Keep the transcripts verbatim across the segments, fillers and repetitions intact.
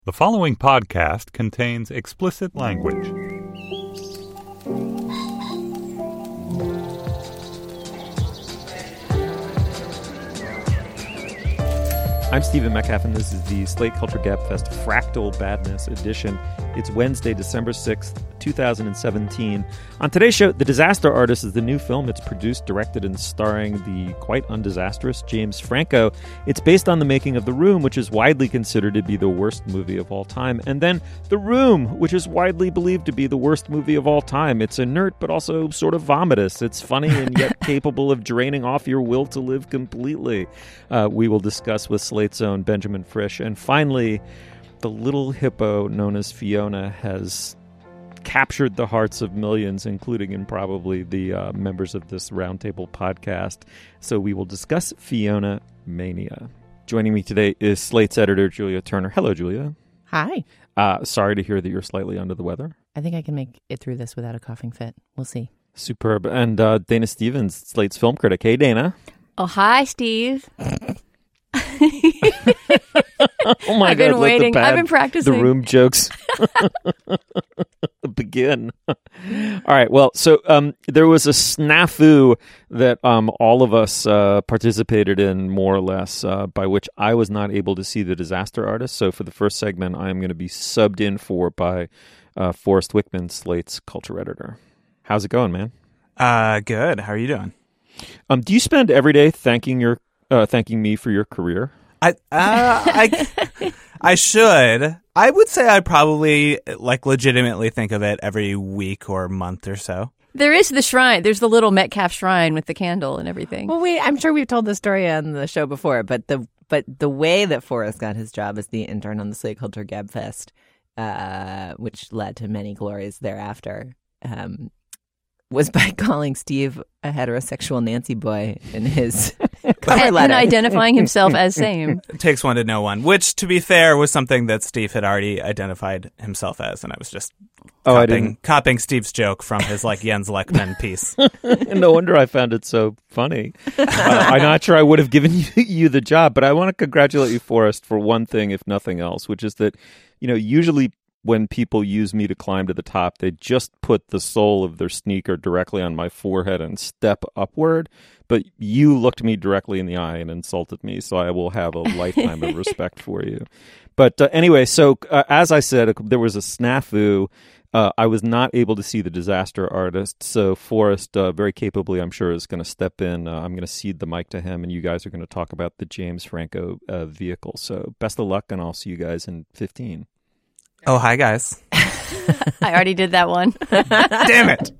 The following podcast contains explicit language. I'm Stephen Metcalf, and this is the Slate Culture Gabfest Fractal Badness edition. It's Wednesday, December sixth, twenty seventeen. On today's show, The Disaster Artist is the new film. It's produced, directed, and starring the quite undisastrous James Franco. It's based on the making of The Room, which is widely considered to be the worst movie of all time. And then The Room, which is widely believed to be the worst movie of all time. It's inert, but also sort of vomitous. It's funny and yet capable of draining off your will to live completely. Uh, we will discuss with Slate's own Benjamin Frisch. And finally, the little hippo known as Fiona has captured the hearts of millions, including and probably the uh, members of this roundtable podcast. So we will discuss Fiona Mania. Joining me today is Slate's editor, Julia Turner. Hello, Julia. Hi. Uh, sorry to hear that you're slightly under the weather. I think I can make it through this without a coughing fit. We'll see. Superb. And uh, Dana Stevens, Slate's film critic. Hey, Dana. Oh, hi, Steve. Oh my I've God! been waiting. Bad, I've been practicing. The Room jokes begin. All right. Well, so um, there was a snafu that um, all of us uh, participated in, more or less, uh, by which I was not able to see The Disaster Artist. So for the first segment, I am going to be subbed in for by uh, Forrest Wickman, Slate's culture editor. How's it going, man? Uh, good. How are you doing? Um, do you spend every day thanking your uh, thanking me for your career? I, uh, I, I should. I would say I probably like legitimately think of it every week or month or so. There is the shrine. There's the little Metcalf shrine with the candle and everything. Well, we I'm sure we've told the story on the show before, but the but the way that Forrest got his job as the intern on the Slate Culture Gabfest, uh, which led to many glories thereafter, um, was by calling Steve a heterosexual Nancy boy in his cover and, letter. and identifying himself as same. It takes one to know one, which, to be fair, was something that Steve had already identified himself as, and I was just oh, copying, I didn't... copying Steve's joke from his like Jens Lekman piece. No wonder I found it so funny. Uh, I'm not sure I would have given you, you the job, but I want to congratulate you, Forrest, for one thing, if nothing else, which is that, you know, usually when people use me to climb to the top, they just put the sole of their sneaker directly on my forehead and step upward. But you looked me directly in the eye and insulted me, so I will have a lifetime of respect for you. But uh, anyway, so uh, as I said, there was a snafu. Uh, I was not able to see The Disaster Artist, so Forrest, uh, very capably, I'm sure, is going to step in. Uh, I'm going to cede the mic to him, and you guys are going to talk about the James Franco uh, vehicle. So best of luck, and I'll see you guys in fifteen. Oh, hi, guys. I already did that one. Damn it.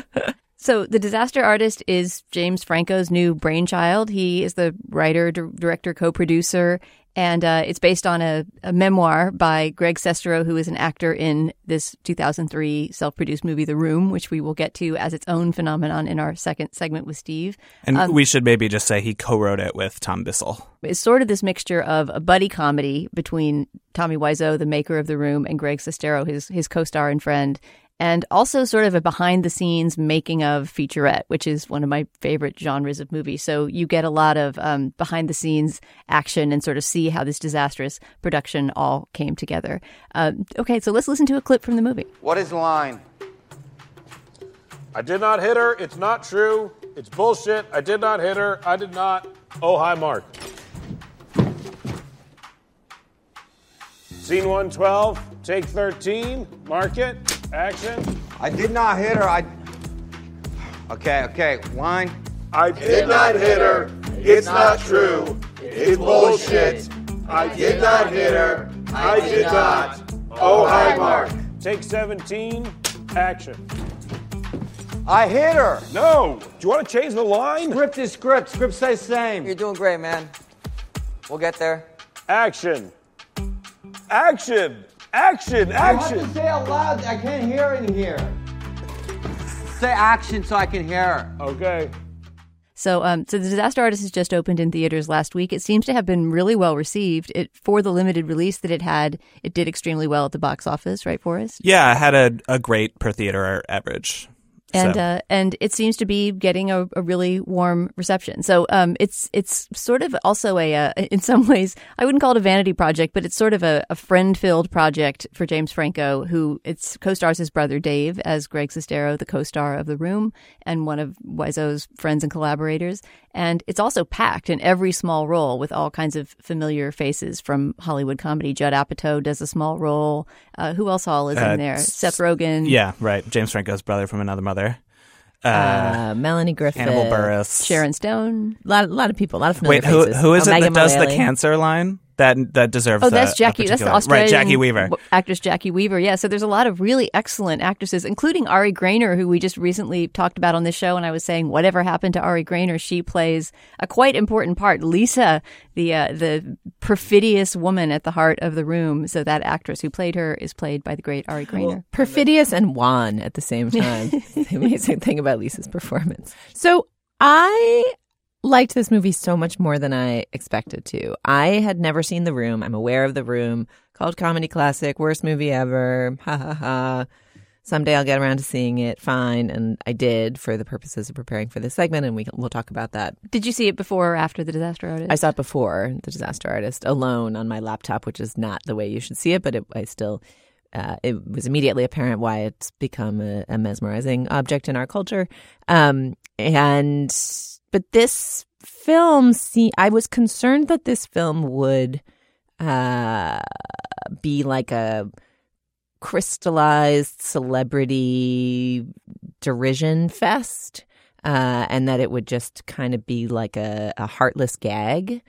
So The Disaster Artist is James Franco's new brainchild. He is the writer, d- director, co-producer, and uh, it's based on a, a memoir by Greg Sestero, who is an actor in this two thousand three self-produced movie, The Room, which we will get to as its own phenomenon in our second segment with Steve. And um, we should maybe just say he co-wrote it with Tom Bissell. It's sort of this mixture of a buddy comedy between Tommy Wiseau, the maker of The Room, and Greg Sestero, his his co-star and friend, and also sort of a behind-the-scenes making-of featurette, which is one of my favorite genres of movies. So you get a lot of um, behind-the-scenes action and sort of see how this disastrous production all came together. Uh, okay, so let's listen to a clip from the movie. What is the line? I did not hit her. It's not true. It's bullshit. I did not hit her. I did not. Oh, hi, Mark. Scene one twelve, take thirteen, mark it, action. I did not hit her. I. Okay, okay, line. I did not hit her. It's not true. It's bullshit. I did not hit her. I did not. Oh, hi, Mark. Take seventeen, action. I hit her. No. Do you want to change the line? Script is script. Script stays same. You're doing great, man. We'll get there. Action. Action. Action. Action. You have to say out loud. I can't hear in here. Say action so I can hear her. Okay. So, um, so The Disaster Artist has just opened in theaters last week. It seems to have been really well received. It for the limited release that it had, it did extremely well at the box office, right, Forrest? Yeah, I had a, a great per theater average. And So- uh, and it seems to be getting a, a really warm reception. So um, it's it's sort of also a uh, in some ways I wouldn't call it a vanity project, but it's sort of a, a friend-filled project for James Franco, who it's co-stars his brother Dave as Greg Sestero, the co-star of The Room and one of Wiseau's friends and collaborators. And it's also packed in every small role with all kinds of familiar faces from Hollywood comedy. Judd Apatow does a small role. Uh, who else all is Uh, in there? Seth Rogen. Yeah, right. James Franco's brother from Another Mother. Uh, Uh, Melanie Griffith, Hannibal Buress. Sharon Stone. A lot, a lot of people, a lot of familiar Wait, who faces. who is Oh, it Megan that does Mullally. the cancer line? That that deserves. Oh, a- that's a Jackie. That's the particular- Australian right, Jackie Weaver. w- actress Jackie Weaver. Yeah, so there's a lot of really excellent actresses, including Ari Grainer, who we just recently talked about on this show. And I was saying, whatever happened to Ari Grainer? She plays a quite important part. Lisa, the uh, the perfidious woman at the heart of The Room. So that actress who played her is played by the great Ari Grainer. Perfidious and wan at the same time. The amazing thing about Lisa's performance. So I liked this movie so much more than I expected to. I had never seen The Room. I'm aware of The Room. Cult comedy classic, worst movie ever. Ha ha ha. Someday I'll get around to seeing it. Fine. And I did for the purposes of preparing for this segment, and we, we'll talk about that. Did you see it before or after The Disaster Artist? I saw it before The Disaster Artist alone on my laptop, which is not the way you should see it, but it, I still, uh, it was immediately apparent why it's become a, a mesmerizing object in our culture. Um, and, but this film, see, I was concerned that this film would uh, be like a crystallized celebrity derision fest, uh, and that it would just kind of be like a, a heartless gag.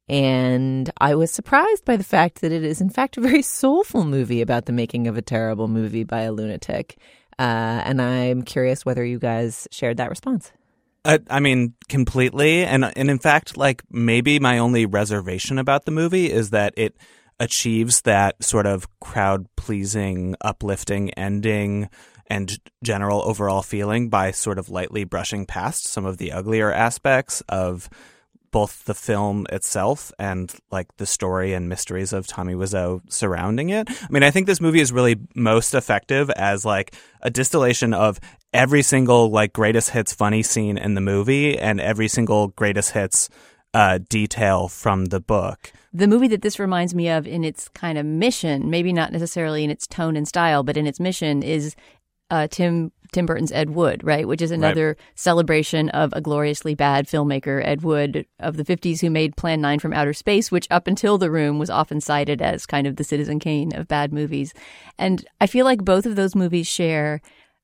And I was surprised by the fact that it is, in fact, a very soulful movie about the making of a terrible movie by a lunatic. Uh, and I'm curious whether you guys shared that response. I, I mean, completely. And and in fact, like maybe my only reservation about the movie is that it achieves that sort of crowd-pleasing, uplifting ending and general overall feeling by sort of lightly brushing past some of the uglier aspects of both the film itself and like the story and mysteries of Tommy Wiseau surrounding it. I mean, I think this movie is really most effective as like a distillation of every single like greatest hits funny scene in the movie and every single greatest hits uh, detail from the book. The movie that this reminds me of in its kind of mission, maybe not necessarily in its tone and style, but in its mission is uh, Tim Tim Burton's Ed Wood, right? Which is another right. celebration of a gloriously bad filmmaker, Ed Wood of the fifties, who made Plan nine from Outer Space, which up until The Room was often cited as kind of the Citizen Kane of bad movies. And I feel like both of those movies share...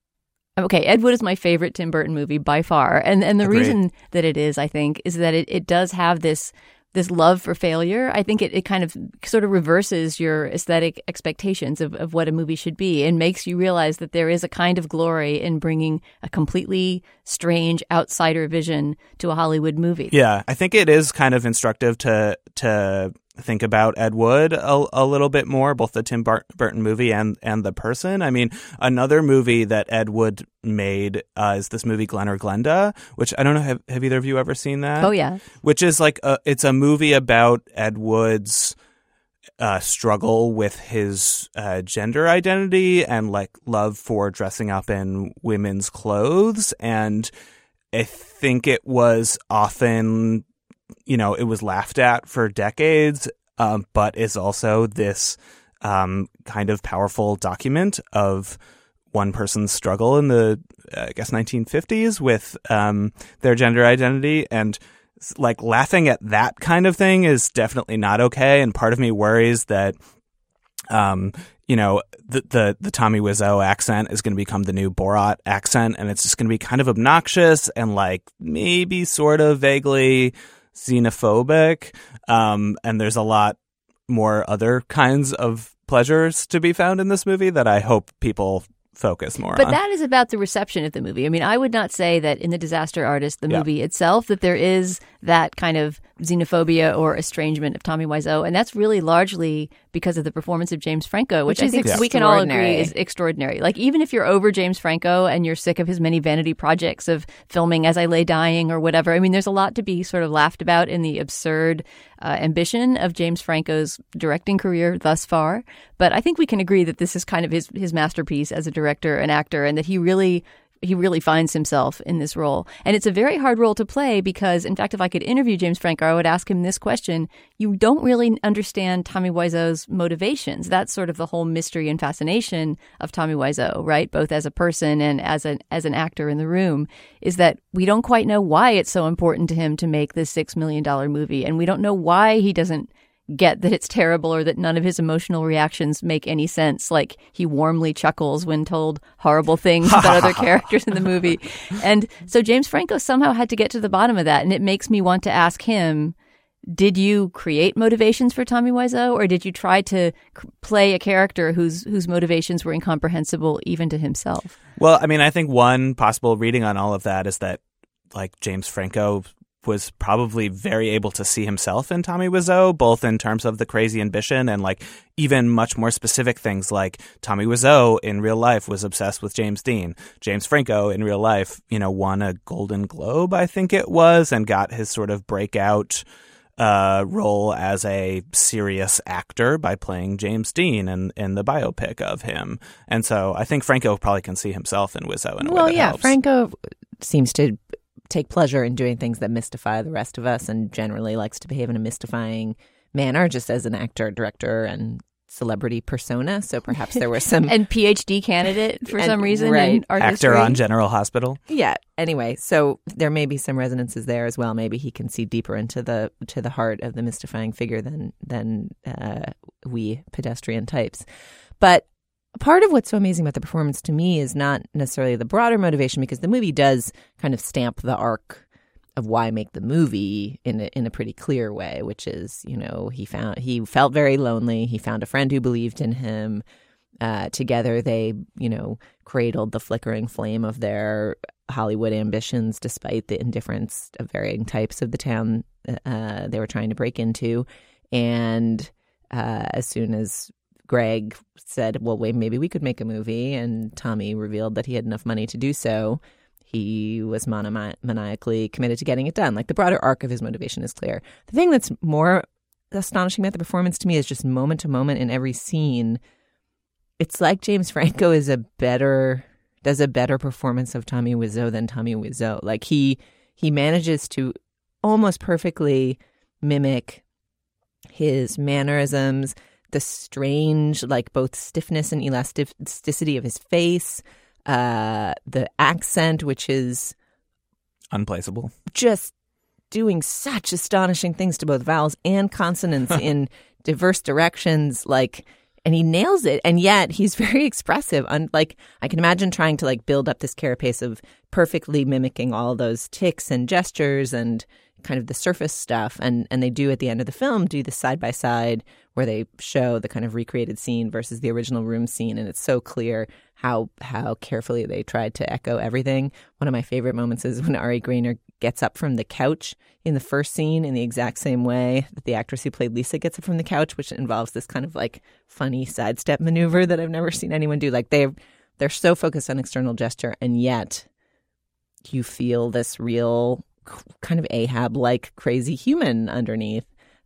Okay, Ed Wood is my favorite Tim Burton movie by far. And and the Agreed. reason that it is, I think, is that it, it does have this... this love for failure. I think it, it kind of sort of reverses your aesthetic expectations of, of what a movie should be and makes you realize that there is a kind of glory in bringing a completely strange outsider vision to a Hollywood movie. Yeah, I think it is kind of instructive to to think about Ed Wood a, a little bit more, both the Tim Bur- Burton movie and, and the person. I mean, another movie that Ed Wood made uh, is this movie Glen or Glenda, which I don't know, have, have either of you ever seen that? Oh, yeah. Which is like, a, it's a movie about Ed Wood's uh, struggle with his uh, gender identity and like love for dressing up in women's clothes. And I think it was often... you know, it was laughed at for decades, um, but is also this um, kind of powerful document of one person's struggle in the, uh, I guess, nineteen fifties with um, their gender identity. And like laughing at that kind of thing is definitely not okay. And part of me worries that, um, you know, the, the, the Tommy Wiseau accent is going to become the new Borat accent. And it's just going to be kind of obnoxious and like maybe sort of vaguely xenophobic, um, and there's a lot more other kinds of pleasures to be found in this movie that I hope people focus more but on. But that is about the reception of the movie. I mean, I would not say that in The Disaster Artist, the yeah. movie itself, that there is that kind of xenophobia or estrangement of Tommy Wiseau, and that's really largely because of the performance of James Franco, which, which I think yeah. we can all agree is extraordinary. Like, even if you're over James Franco and you're sick of his many vanity projects of filming As I Lay Dying or whatever, I mean, there's a lot to be sort of laughed about in the absurd uh, ambition of James Franco's directing career thus far. But I think we can agree that this is kind of his, his masterpiece as a director and actor, and that he really he really finds himself in this role. And it's a very hard role to play because, in fact, if I could interview James Franco, I would ask him this question. You don't really understand Tommy Wiseau's motivations. That's sort of the whole mystery and fascination of Tommy Wiseau, right? Both as a person and as an as an actor in the room, is that we don't quite know why it's so important to him to make this six million dollars movie. And we don't know why he doesn't get that it's terrible or that none of his emotional reactions make any sense. Like he warmly chuckles when told horrible things about other characters in the movie. And so James Franco somehow had to get to the bottom of that. And it makes me want to ask him, did you create motivations for Tommy Wiseau, or did you try to c- play a character whose whose motivations were incomprehensible even to himself? Well, I mean, I think one possible reading on all of that is that like James Franco was probably very able to see himself in Tommy Wiseau, both in terms of the crazy ambition and like even much more specific things like Tommy Wiseau in real life was obsessed with James Dean. James Franco in real life, you know, won a Golden Globe, I think it was, and got his sort of breakout uh, role as a serious actor by playing James Dean in, in the biopic of him. And so I think Franco probably can see himself in Wiseau in a well, way that yeah, helps. Franco seems to take pleasure in doing things that mystify the rest of us and generally likes to behave in a mystifying manner just as an actor, director, and celebrity persona. So perhaps there was some... and PhD candidate for and, some reason right. in art Actor history. on General Hospital. Yeah. Anyway, so there may be some resonances there as well. Maybe he can see deeper into the to the heart of the mystifying figure than, than uh, we pedestrian types. But part of what's so amazing about the performance to me is not necessarily the broader motivation, because the movie does kind of stamp the arc of why make the movie in a, in a pretty clear way, which is, you know, he found he felt very lonely. He found a friend who believed in him. Uh, together, they, you know, cradled the flickering flame of their Hollywood ambitions, despite the indifference of varying types of the town uh, they were trying to break into. And uh, as soon as Greg said, well, wait, maybe we could make a movie, and Tommy revealed that he had enough money to do so, he was mono- maniacally committed to getting it done. Like, the broader arc of his motivation is clear. The thing that's more astonishing about the performance to me is just moment to moment in every scene, it's like James Franco is a better, does a better performance of Tommy Wiseau than Tommy Wiseau. Like, he he manages to almost perfectly mimic his mannerisms, the strange, like, both stiffness and elasticity of his face, uh, the accent, which is unplaceable, just doing such astonishing things to both vowels and consonants in diverse directions, like, and he nails it. And yet he's very expressive. Un- like, I can imagine trying to like build up this carapace of perfectly mimicking all those tics and gestures and kind of the surface stuff. And and they do at the end of the film do the side by side where they show the kind of recreated scene versus the original room scene, and it's so clear how how carefully they tried to echo everything. One of my favorite moments is when Ari Grainer gets up from the couch in the first scene in the exact same way that the actress who played Lisa gets up from the couch, which involves this kind of like funny sidestep maneuver that I've never seen anyone do. Like, they they're so focused on external gesture, and yet you feel this real kind of Ahab-like crazy human underneath.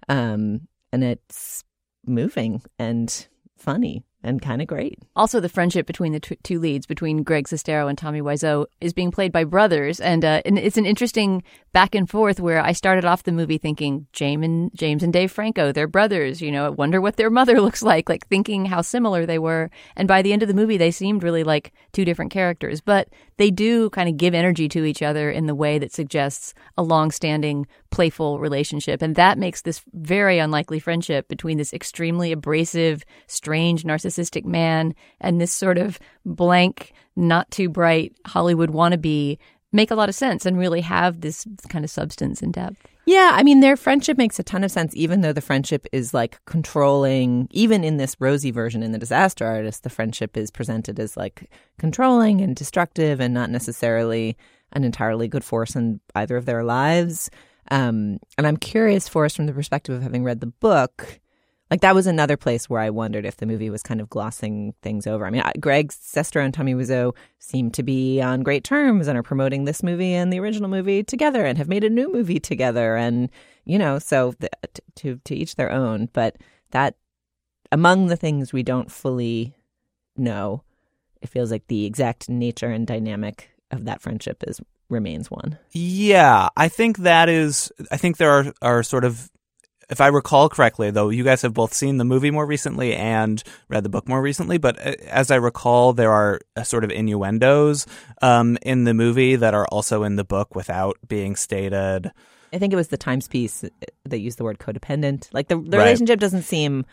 Um, and it's moving and funny and kind of great. Also, the friendship between the t- two leads, between Greg Sestero and Tommy Wiseau, is being played by brothers. And, uh, and it's an interesting back and forth where I started off the movie thinking, James and, James and Dave Franco, they're brothers. You know, I wonder what their mother looks like, like thinking how similar they were. And by the end of the movie, they seemed really like two different characters. But they do kind of give energy to each other in the way that suggests a long-standing, playful relationship. And that makes this very unlikely friendship between this extremely abrasive, strange, narcissistic man and this sort of blank, not too bright Hollywood wannabe make a lot of sense and really have this kind of substance and depth. Yeah, I mean, their friendship makes a ton of sense, even though the friendship is like controlling. Even in this rosy version in The Disaster Artist, the friendship is presented as like controlling and destructive and not necessarily an entirely good force in either of their lives. Um, and I'm curious, Forrest, from the perspective of having read the book, like, that was another place where I wondered if the movie was kind of glossing things over. I mean, Greg Sestero and Tommy Wiseau seem to be on great terms and are promoting this movie and the original movie together and have made a new movie together. And, you know, so the, to to each their own. But that, among the things we don't fully know, it feels like the exact nature and dynamic of that friendship is remains one. Yeah, I think that is. I think there are are sort of. If I recall correctly, though, you guys have both seen the movie more recently and read the book more recently, but as I recall, there are a sort of innuendos um, in the movie that are also in the book without being stated. I think it was the Times piece that used the word codependent. Like the, the Right. relationship doesn't seem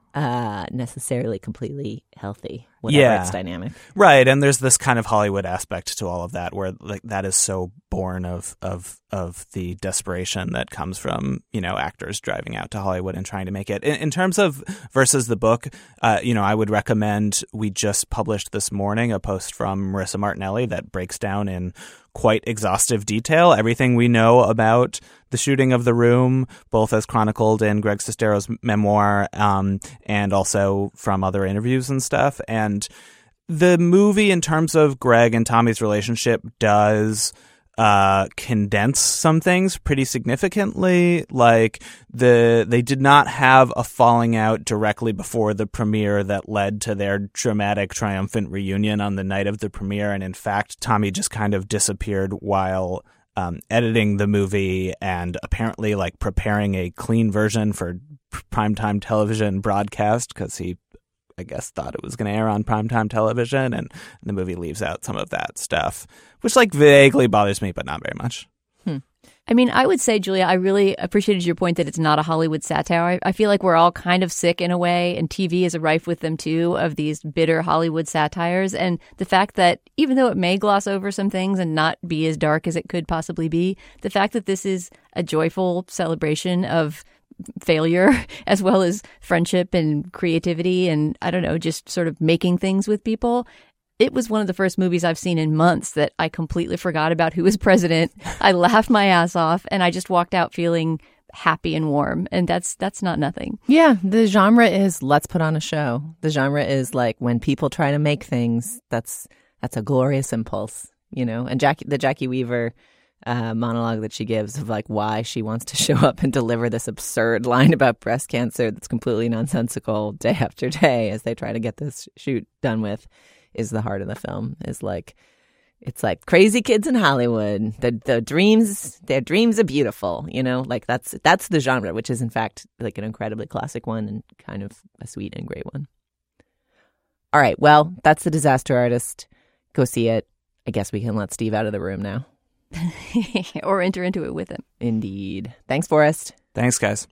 uh, necessarily completely healthy, whatever Yeah. its dynamic. Right, and there's this kind of Hollywood aspect to all of that, where like that is so born of of of the desperation that comes from, you know, actors driving out to Hollywood and trying to make it. In, in terms of versus the book, uh, you know, I would recommend. We just published this morning a post from Marissa Martinelli that breaks down in quite exhaustive detail everything we know about the shooting of The Room, both as chronicled in Greg Sestero's memoir um, and also from other interviews and stuff. And the movie, in terms of Greg and Tommy's relationship, does uh, condense some things pretty significantly. Like the they did not have a falling out directly before the premiere that led to their dramatic, triumphant reunion on the night of the premiere. And in fact, Tommy just kind of disappeared while um, editing the movie and apparently like preparing a clean version for primetime television broadcast because he, I guess, thought it was going to air on primetime television, and the movie leaves out some of that stuff, which like vaguely bothers me, but not very much. Hmm. I mean, I would say, Julia, I really appreciated your point that it's not a Hollywood satire. I, I feel like we're all kind of sick in a way, and T V is rife with them too, of these bitter Hollywood satires. And the fact that even though it may gloss over some things and not be as dark as it could possibly be, the fact that this is a joyful celebration of failure as well as friendship and creativity and, I don't know, just sort of making things with people. It was one of the first movies I've seen in months that I completely forgot about who was president. I laughed my ass off and I just walked out feeling happy and warm. And that's that's not nothing. Yeah, the genre is let's put on a show. The genre is like when people try to make things, that's that's a glorious impulse, you know. And Jackie, the Jackie Weaver Uh, monologue that she gives of like why she wants to show up and deliver this absurd line about breast cancer that's completely nonsensical day after day as they try to get this shoot done with is the heart of the film. Is like it's like crazy kids in Hollywood. The the dreams, their dreams are beautiful, you know, like that's that's the genre, which is in fact like an incredibly classic one and kind of a sweet and great one. All right, well, that's The Disaster Artist. Go see it. I guess we can let Steve out of the room now. Or enter into it with him. Indeed. Thanks, Forrest. Thanks, guys.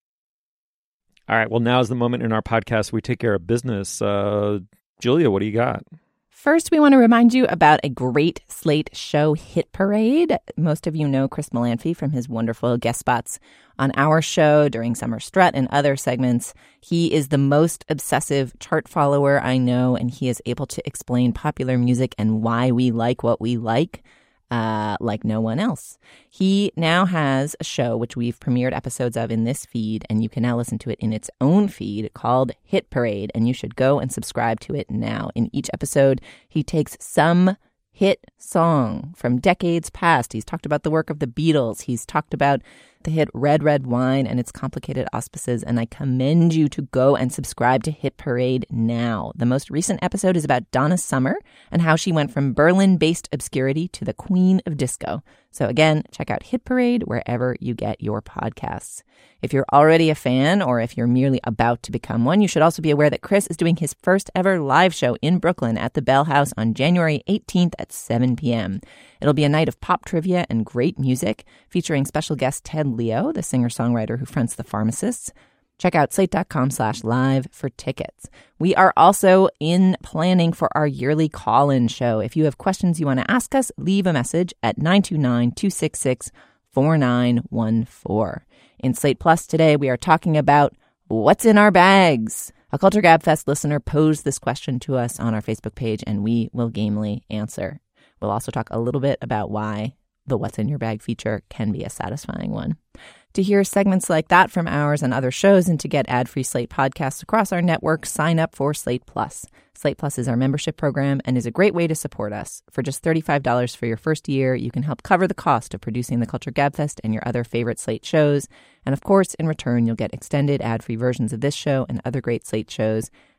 All right. Well, now is the moment in our podcast we take care of business. Uh, Julia, what do you got? First, we want to remind you about a great Slate show, Hit Parade. Most of you know Chris Melanphy from his wonderful guest spots on our show during Summer Strut and other segments. He is the most obsessive chart follower I know, and he is able to explain popular music and why we like what we like. Uh, like no one else. He now has a show which we've premiered episodes of in this feed, and you can now listen to it in its own feed called Hit Parade, and you should go and subscribe to it now. In each episode, he takes some hit song from decades past. He's talked about the work of the Beatles. He's talked about the hit Red, Red Wine and its complicated auspices, and I commend you to go and subscribe to Hit Parade now. The most recent episode is about Donna Summer and how she went from Berlin-based obscurity to the queen of disco. So again, check out Hit Parade wherever you get your podcasts. If you're already a fan or if you're merely about to become one, you should also be aware that Chris is doing his first ever live show in Brooklyn at the Bell House on January eighteenth at seven p.m. It'll be a night of pop trivia and great music featuring special guest Ted Leo, the singer-songwriter who fronts The Pharmacists. Check out slate.com slash live for tickets. We are also in planning for our yearly call-in show. If you have questions you want to ask us, leave a message at nine two nine, two six six, four nine one four. In Slate Plus today, we are talking about what's in our bags. A Culture Gabfest listener posed this question to us on our Facebook page, and we will gamely answer. We'll also talk a little bit about why the What's in Your Bag feature can be a satisfying one. To hear segments like that from ours and other shows and to get ad-free Slate podcasts across our network, sign up for Slate Plus. Slate Plus is our membership program and is a great way to support us. For just thirty-five dollars for your first year, you can help cover the cost of producing the Culture Gabfest and your other favorite Slate shows. And of course, in return, you'll get extended ad-free versions of this show and other great Slate shows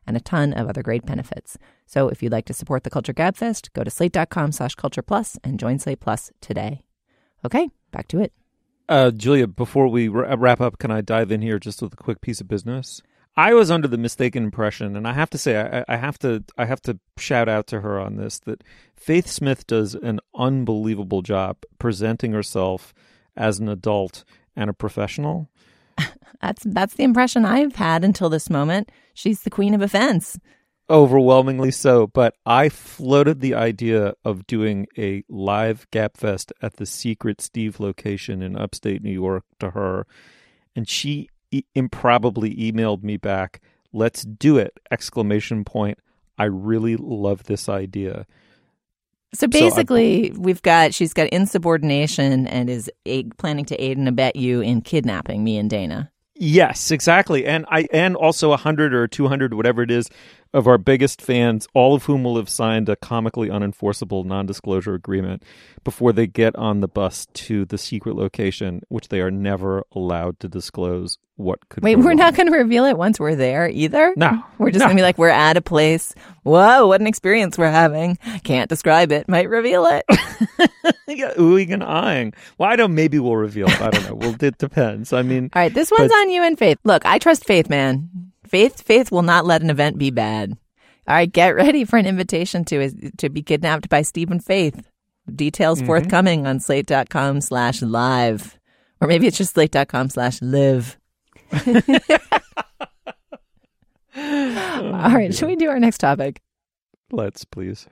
and a ton of other great benefits. So if you'd like to support the Culture Gabfest, go to slate.com slash culture plus and join Slate Plus today. Okay, back to it. Uh, Julia, before we r- wrap up, can I dive in here just with a quick piece of business? I was under the mistaken impression, and I have to say, I, I have to, I have to shout out to her on this, that Faith Smith does an unbelievable job presenting herself as an adult and a professional. That's that's the impression I've had until this moment. She's the queen of offense. Overwhelmingly so, but I floated the idea of doing a live Gabfest at the secret Steve location in upstate New York to her, and she e- improbably emailed me back, "Let's do it!" Exclamation point. I really love this idea. So basically, so we've got she's got insubordination and is aid, planning to aid and abet you in kidnapping me and Dana. Yes, exactly, and I and also a hundred or two hundred, whatever it is, of our biggest fans, all of whom will have signed a comically unenforceable non-disclosure agreement before they get on the bus to the secret location, which they are never allowed to disclose what could. Wait, go we're wrong. not going to reveal it once we're there either? No. We're just no. going to be like, we're at a place. Whoa, what an experience we're having. Can't describe it. Might reveal it. Yeah, oohing and eyeing. Well, I don't. Maybe we'll reveal it. I don't know. Well, it depends. I mean, all right, this one's but... on you and Faith. Look, I trust Faith, man. Faith, Faith will not let an event be bad. All right, get ready for an invitation to to be kidnapped by Steve and Faith. Details mm-hmm. forthcoming on slate.com slash live. Or maybe it's just slate.com slash live. All right, should we do our next topic? Let's, please.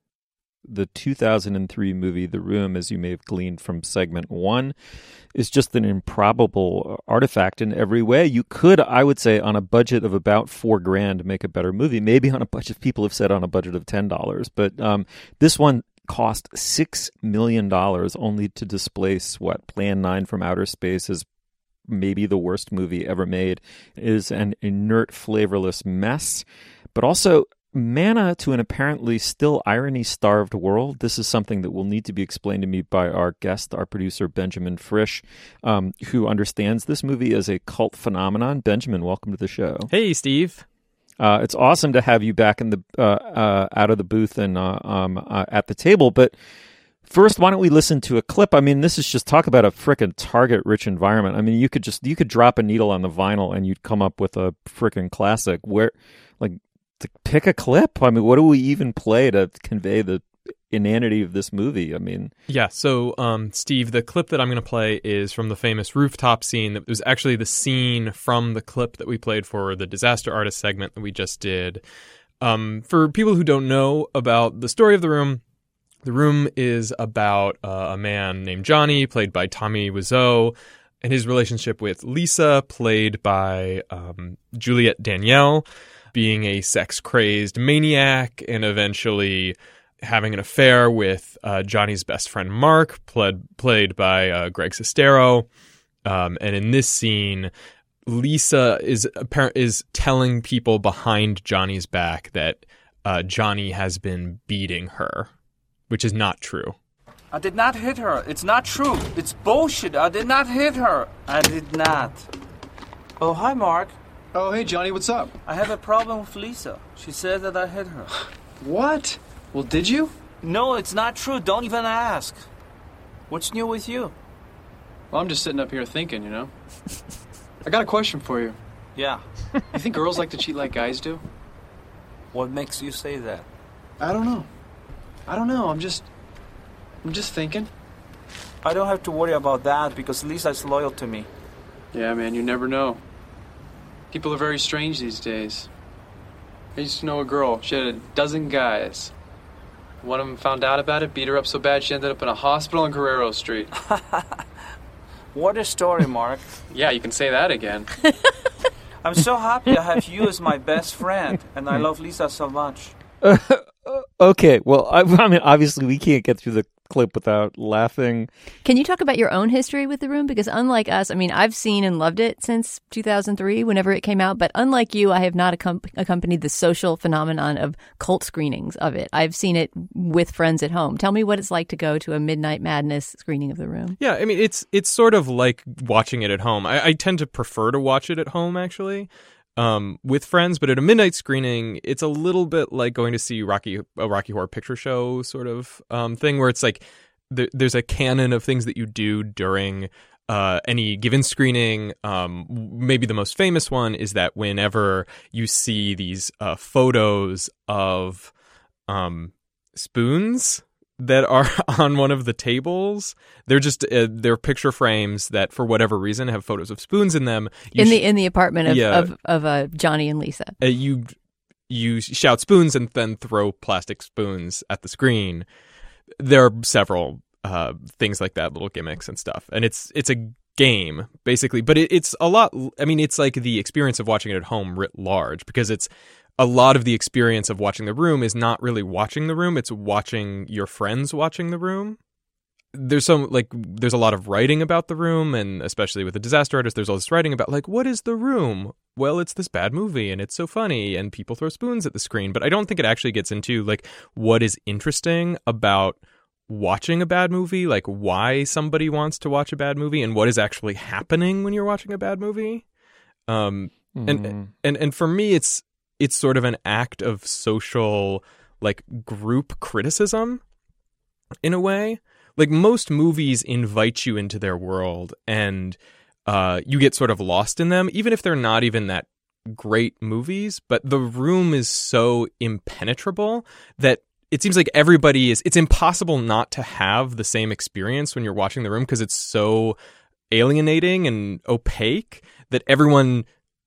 The two thousand three movie The Room, as you may have gleaned from segment one, is just an improbable artifact in every way. You could, I would say, on a budget of about four grand, make a better movie. Maybe on a budget, people have said on a budget of ten dollars. But um, this one cost six million dollars only to displace, what, Plan nine from Outer Space is maybe the worst movie ever made. It is an inert, flavorless mess, but also manna to an apparently still irony-starved world. This is something that will need to be explained to me by our guest, our producer, Benjamin Frisch, um, who understands this movie as a cult phenomenon. Benjamin, welcome to the show. Hey, Steve. Uh, it's awesome to have you back in the uh, uh, out of the booth and uh, um, uh, at the table. But first, why don't we listen to a clip? I mean, this is just talk about a frickin' target-rich environment. I mean, you could just you could drop a needle on the vinyl and you'd come up with a frickin' classic. Where, like, to pick a clip. I mean, what do we even play to convey the inanity of this movie? I mean, yeah. So, um, Steve, the clip that I'm going to play is from the famous rooftop scene. That was actually the scene from the clip that we played for the Disaster Artist segment that we just did. Um, for people who don't know about the story of The Room, The Room is about uh, a man named Johnny, played by Tommy Wiseau, and his relationship with Lisa, played by um, Juliette Danielle, being a sex-crazed maniac and eventually having an affair with uh, Johnny's best friend Mark, played, played by uh, Greg Sestero. Um, and in this scene, Lisa is apparent is telling people behind Johnny's back that uh, Johnny has been beating her, which is not true. I did not hit her. It's not true. It's bullshit. I did not hit her. I did not. Oh, hi, Mark. Oh, hey, Johnny, what's up? I have a problem with Lisa. She said that I hit her. What? Well, did you? No, it's not true. Don't even ask. What's new with you? Well, I'm just sitting up here thinking, you know. I got a question for you. Yeah. You think girls like to cheat like guys do? What makes you say that? I don't know. I don't know. I'm just... I'm just thinking. I don't have to worry about that because Lisa's loyal to me. Yeah, man, you never know. People are very strange these days. I used to know a girl. She had a dozen guys. One of them found out about it, beat her up so bad she ended up in a hospital on Guerrero Street. What a story, Mark. Yeah, you can say that again. I'm so happy I have you as my best friend, and I love Lisa so much. Uh, okay, well, I, I mean, obviously we can't get through the clip without laughing. Can you talk about your own history with The Room? Because unlike us, I mean, I've seen and loved it since two thousand three, whenever it came out. But unlike you, I have not accom- accompanied the social phenomenon of cult screenings of it. I've seen it with friends at home. Tell me what it's like to go to a Midnight Madness screening of The Room. Yeah, I mean, it's it's sort of like watching it at home. I, I tend to prefer to watch it at home, actually. um, with friends, but at a midnight screening, it's a little bit like going to see Rocky a Rocky Horror Picture Show sort of um, thing, where it's like th- there's a canon of things that you do during uh, any given screening. Um, maybe the most famous one is that whenever you see these uh, photos of um, spoons that are on one of the tables, they're just uh, they're picture frames that for whatever reason have photos of spoons in them. You in the sh- in the apartment of yeah. of, of uh, Johnny and Lisa. Uh, you you shout spoons and then throw plastic spoons at the screen. There are several uh, things like that, little gimmicks and stuff, and it's it's a game basically, but it, it's a lot. I mean, it's like the experience of watching it at home writ large, because it's a lot of the experience of watching The Room is not really watching The Room, it's watching your friends watching The Room. There's some, like, there's a lot of writing about The Room, and especially with The Disaster Artist, there's all this writing about, like, what is The Room? Well, it's this bad movie, and it's so funny, and people throw spoons at the screen. But I don't think it actually gets into, like, what is interesting about watching a bad movie, like, why somebody wants to watch a bad movie, and what is actually happening when you're watching a bad movie. Um, mm. and, and, and for me, it's, it's sort of an act of social, like, group criticism in a way. Like, most movies invite you into their world, and uh, you get sort of lost in them, even if they're not even that great movies. But The Room is so impenetrable that it seems like everybody is, it's impossible not to have the same experience when you're watching The Room, because it's so alienating and opaque that everyone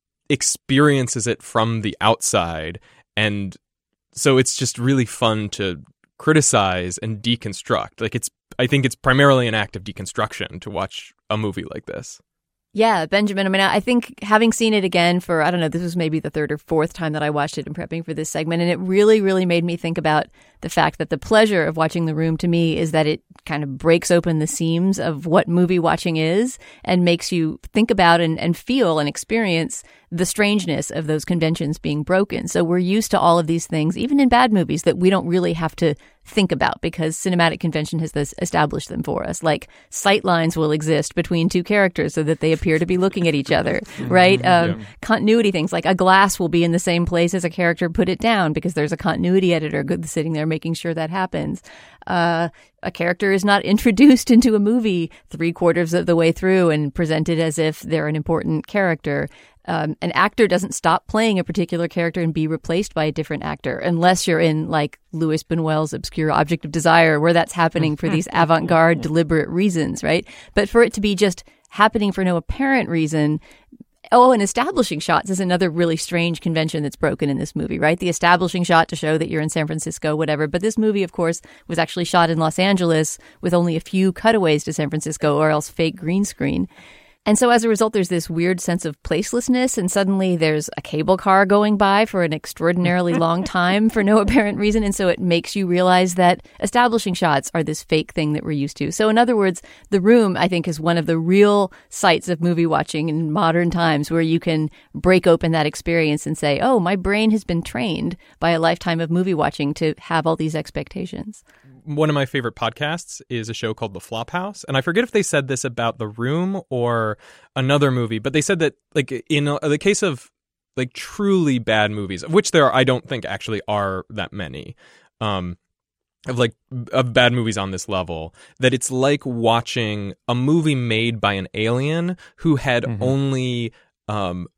experiences it from the outside. And so it's just really fun to criticize and deconstruct. Like, it's, I think it's primarily an act of deconstruction to watch a movie like this. Yeah, Benjamin, I mean, I think having seen it again for, I don't know, this was maybe the third or fourth time that I watched it in prepping for this segment, and it really, really made me think about the fact that the pleasure of watching The Room to me is that it kind of breaks open the seams of what movie watching is and makes you think about and, and feel and experience the strangeness of those conventions being broken. So we're used to all of these things, even in bad movies, that we don't really have to think about because cinematic convention has this established them for us. Like, sight lines will exist between two characters so that they appear to be looking at each other, right? Um, yeah. Continuity things, like a glass will be in the same place as a character put it down because there's a continuity editor sitting there making sure that happens. Uh, a character is not introduced into a movie three quarters of the way through and presented as if they're an important character. Um, an actor doesn't stop playing a particular character and be replaced by a different actor, unless you're in, like, Louis Buñuel's Obscure Object of Desire, where that's happening for these avant-garde, deliberate reasons, right? But for it to be just happening for no apparent reason. Oh, and establishing shots is another really strange convention that's broken in this movie, right? The establishing shot to show that you're in San Francisco, whatever. But this movie, of course, was actually shot in Los Angeles with only a few cutaways to San Francisco, or else fake green screen. And so as a result, there's this weird sense of placelessness, and suddenly there's a cable car going by for an extraordinarily long time for no apparent reason. And so it makes you realize that establishing shots are this fake thing that we're used to. So in other words, The Room, I think, is one of the real sites of movie watching in modern times where you can break open that experience and say, oh, my brain has been trained by a lifetime of movie watching to have all these expectations. One of my favorite podcasts is a show called The Flophouse. And I forget if they said this about The Room or another movie, but they said that, like, in the case of, like, truly bad movies, of which there are, I don't think actually are that many, um, of like of bad movies on this level, that it's like watching a movie made by an alien who had mm-hmm. only um,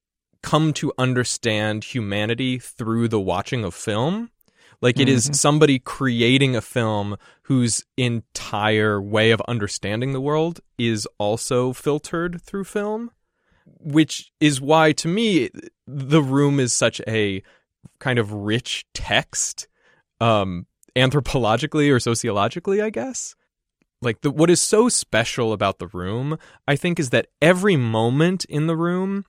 come to understand humanity through the watching of film. Like, it mm-hmm. is somebody creating a film whose entire way of understanding the world is also filtered through film, which is why, to me, The Room is such a kind of rich text, um, anthropologically or sociologically, I guess. Like, the, what is so special about The Room, I think, is that every moment in The Room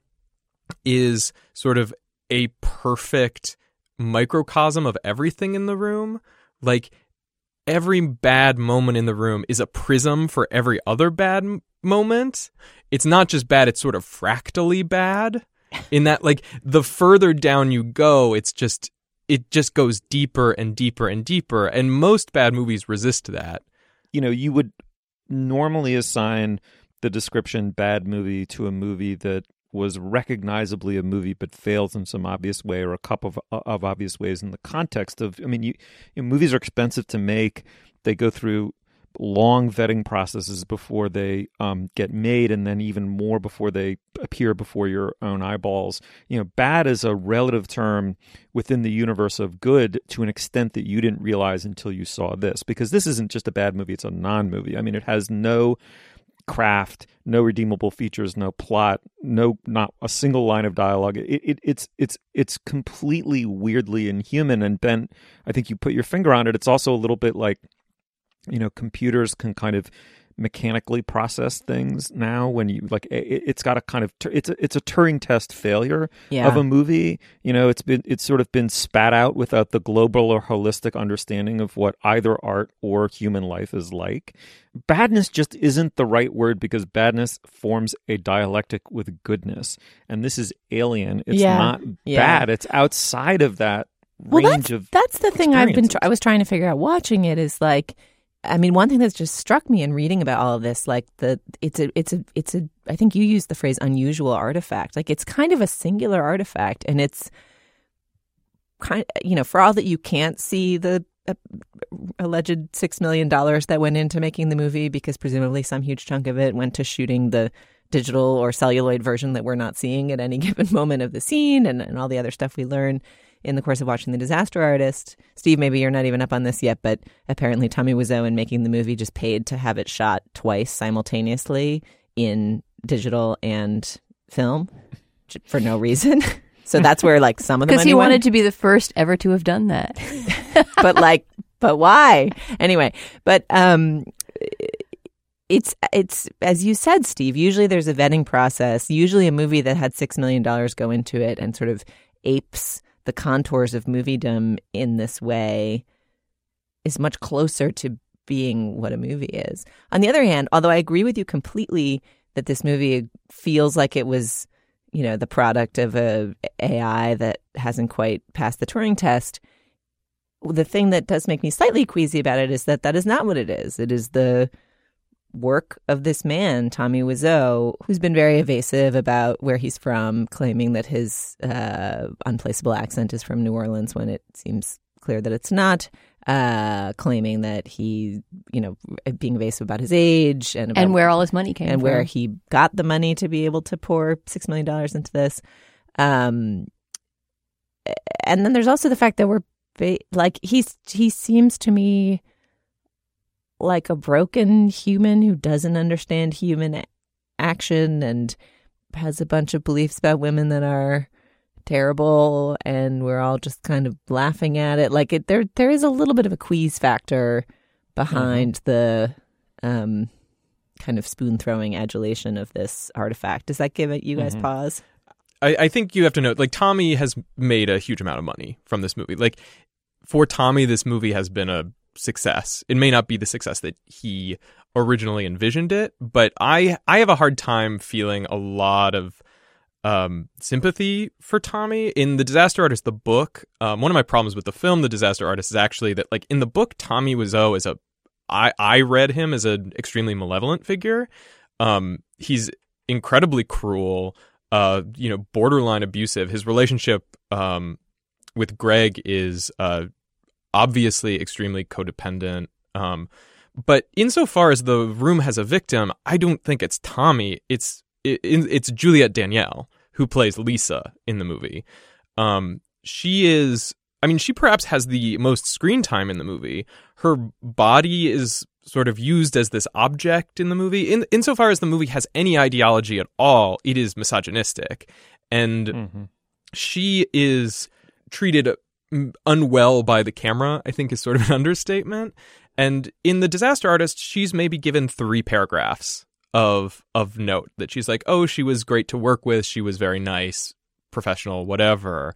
is sort of a perfect microcosm of everything in the room. Like, every bad moment in the room is a prism for every other bad m- moment. It's not just bad, it's sort of fractally bad in that, like, the further down you go, it's just it just goes deeper and deeper and deeper, and most bad movies resist that. You know, you would normally assign the description bad movie to a movie that was recognizably a movie but fails in some obvious way or a couple of, of obvious ways in the context of, I mean, you, you know, movies are expensive to make. They go through long vetting processes before they um, get made, and then even more before they appear before your own eyeballs. You know, bad is a relative term within the universe of good to an extent that you didn't realize until you saw this, because this isn't just a bad movie, it's a non-movie. I mean, it has no craft, no redeemable features, no plot, no not a single line of dialogue. It, it it's it's it's completely weirdly inhuman. And Ben, I think you put your finger on it. It's also a little bit like, you know, computers can kind of mechanically process things now. When you like, it, it's got a kind of it's a, it's a Turing test failure yeah. of a movie. You know, it's been it's sort of been spat out without the global or holistic understanding of what either art or human life is like. Badness just isn't the right word, because badness forms a dialectic with goodness, and this is alien. It's yeah. not yeah. bad. It's outside of that well, range that's, of. That's the thing I've been. Tr- I was trying to figure out watching it is like. I mean, one thing that's just struck me in reading about all of this, like the it's a it's a it's a I think you used the phrase unusual artifact. Like it's kind of a singular artifact, and it's kind of, you know, for all that you can't see the uh, alleged six million dollars that went into making the movie, because presumably some huge chunk of it went to shooting the digital or celluloid version that we're not seeing at any given moment of the scene, and, and all the other stuff we learn in the course of watching The Disaster Artist. Steve, maybe you're not even up on this yet, but apparently Tommy Wiseau, in making the movie, just paid to have it shot twice simultaneously in digital and film for no reason. So that's where like some of the money because he went. wanted to be the first ever to have done that. But like, but why? Anyway, but um, it's it's as you said, Steve. Usually there's a vetting process. Usually a movie that had six million dollars go into it and sort of apes the contours of moviedom in this way is much closer to being what a movie is. On the other hand, although I agree with you completely that this movie feels like it was, you know, the product of a A I that hasn't quite passed the Turing test, the thing that does make me slightly queasy about it is that that is not what it is. It is the work of this man, Tommy Wiseau, who's been very evasive about where he's from, claiming that his uh, unplaceable accent is from New Orleans when it seems clear that it's not, uh, claiming that he, you know, being evasive about his age and about, and where all his money came and from. where he got the money to be able to pour six million dollars into this. Um, and then there's also the fact that we're ba- like he's he seems to me like a broken human who doesn't understand human action and has a bunch of beliefs about women that are terrible, and we're all just kind of laughing at it. Like it, there, there is a little bit of a quease factor behind mm-hmm. the um, kind of spoon throwing adulation of this artifact. Does that give it you guys mm-hmm. pause? I, I think you have to note, like, Tommy has made a huge amount of money from this movie. Like, for Tommy, this movie has been a success. It may not be the success that he originally envisioned it, but I I have a hard time feeling a lot of um, sympathy for Tommy. In The Disaster Artist, the book, um, one of my problems with the film The Disaster Artist is actually that, like, in the book, Tommy Wiseau is a I I read him as an extremely malevolent figure. Um, he's incredibly cruel, uh, you know, borderline abusive. His relationship um, with Greg is uh obviously extremely codependent. Um, but insofar as The Room has a victim, I don't think it's Tommy. It's it, it's Juliette Danielle, who plays Lisa in the movie. Um, she is, I mean, she perhaps has the most screen time in the movie. Her body is sort of used as this object in the movie. In insofar as the movie has any ideology at all, it is misogynistic. And mm-hmm. she is treated unwell by the camera, I think, is sort of an understatement. And in The Disaster Artist, she's maybe given three paragraphs of of note that she's like, oh, she was great to work with, she was very nice, professional, whatever.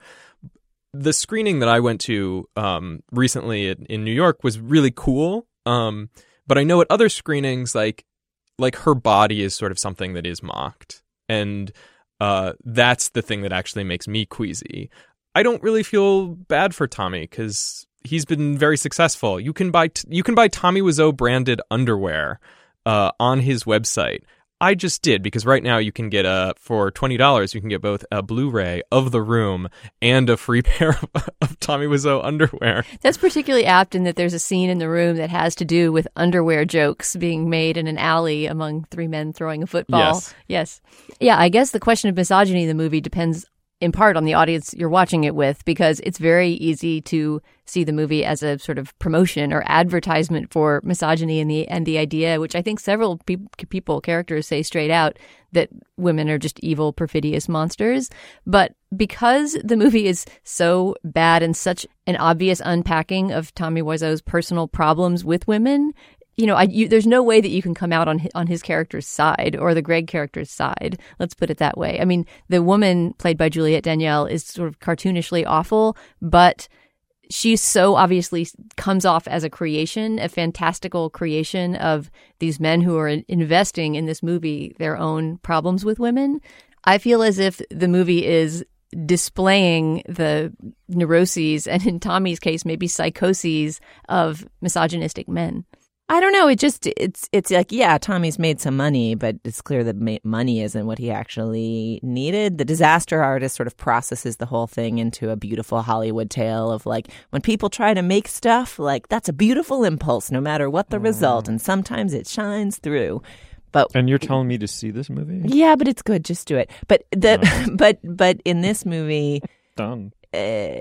The screening that I went to um, recently in, in New York was really cool. Um, but I know at other screenings, like like her body is sort of something that is mocked. And uh, that's the thing that actually makes me queasy. I don't really feel bad for Tommy because he's been very successful. You can buy t- you can buy Tommy Wiseau branded underwear uh, on his website. I just did, because right now you can get a, for twenty dollars, you can get both a Blu-ray of The Room and a free pair of, of Tommy Wiseau underwear. That's particularly apt in that there's a scene in The Room that has to do with underwear jokes being made in an alley among three men throwing a football. Yes. Yes. Yeah, I guess the question of misogyny in the movie depends in part on the audience you're watching it with, because it's very easy to see the movie as a sort of promotion or advertisement for misogyny and the and the idea, which I think several pe- people, characters say straight out, that women are just evil, perfidious monsters. But because the movie is so bad and such an obvious unpacking of Tommy Wiseau's personal problems with women, you know, I, you, there's no way that you can come out on his, on his character's side or the Greg character's side. Let's put it that way. I mean, the woman played by Juliette Danielle is sort of cartoonishly awful, but she so obviously comes off as a creation, a fantastical creation of these men who are investing in this movie their own problems with women. I feel as if the movie is displaying the neuroses, and in Tommy's case, maybe psychoses of misogynistic men. I don't know. It just, it's it's like, yeah, Tommy's made some money, but it's clear that ma- money isn't what he actually needed. The disaster artist sort of processes the whole thing into a beautiful Hollywood tale of like, when people try to make stuff, like, that's a beautiful impulse, no matter what the mm. result. And sometimes it shines through. But And you're telling me to see this movie? Yeah, but it's good. Just do it. But the, no. but but in this movie, done. Uh,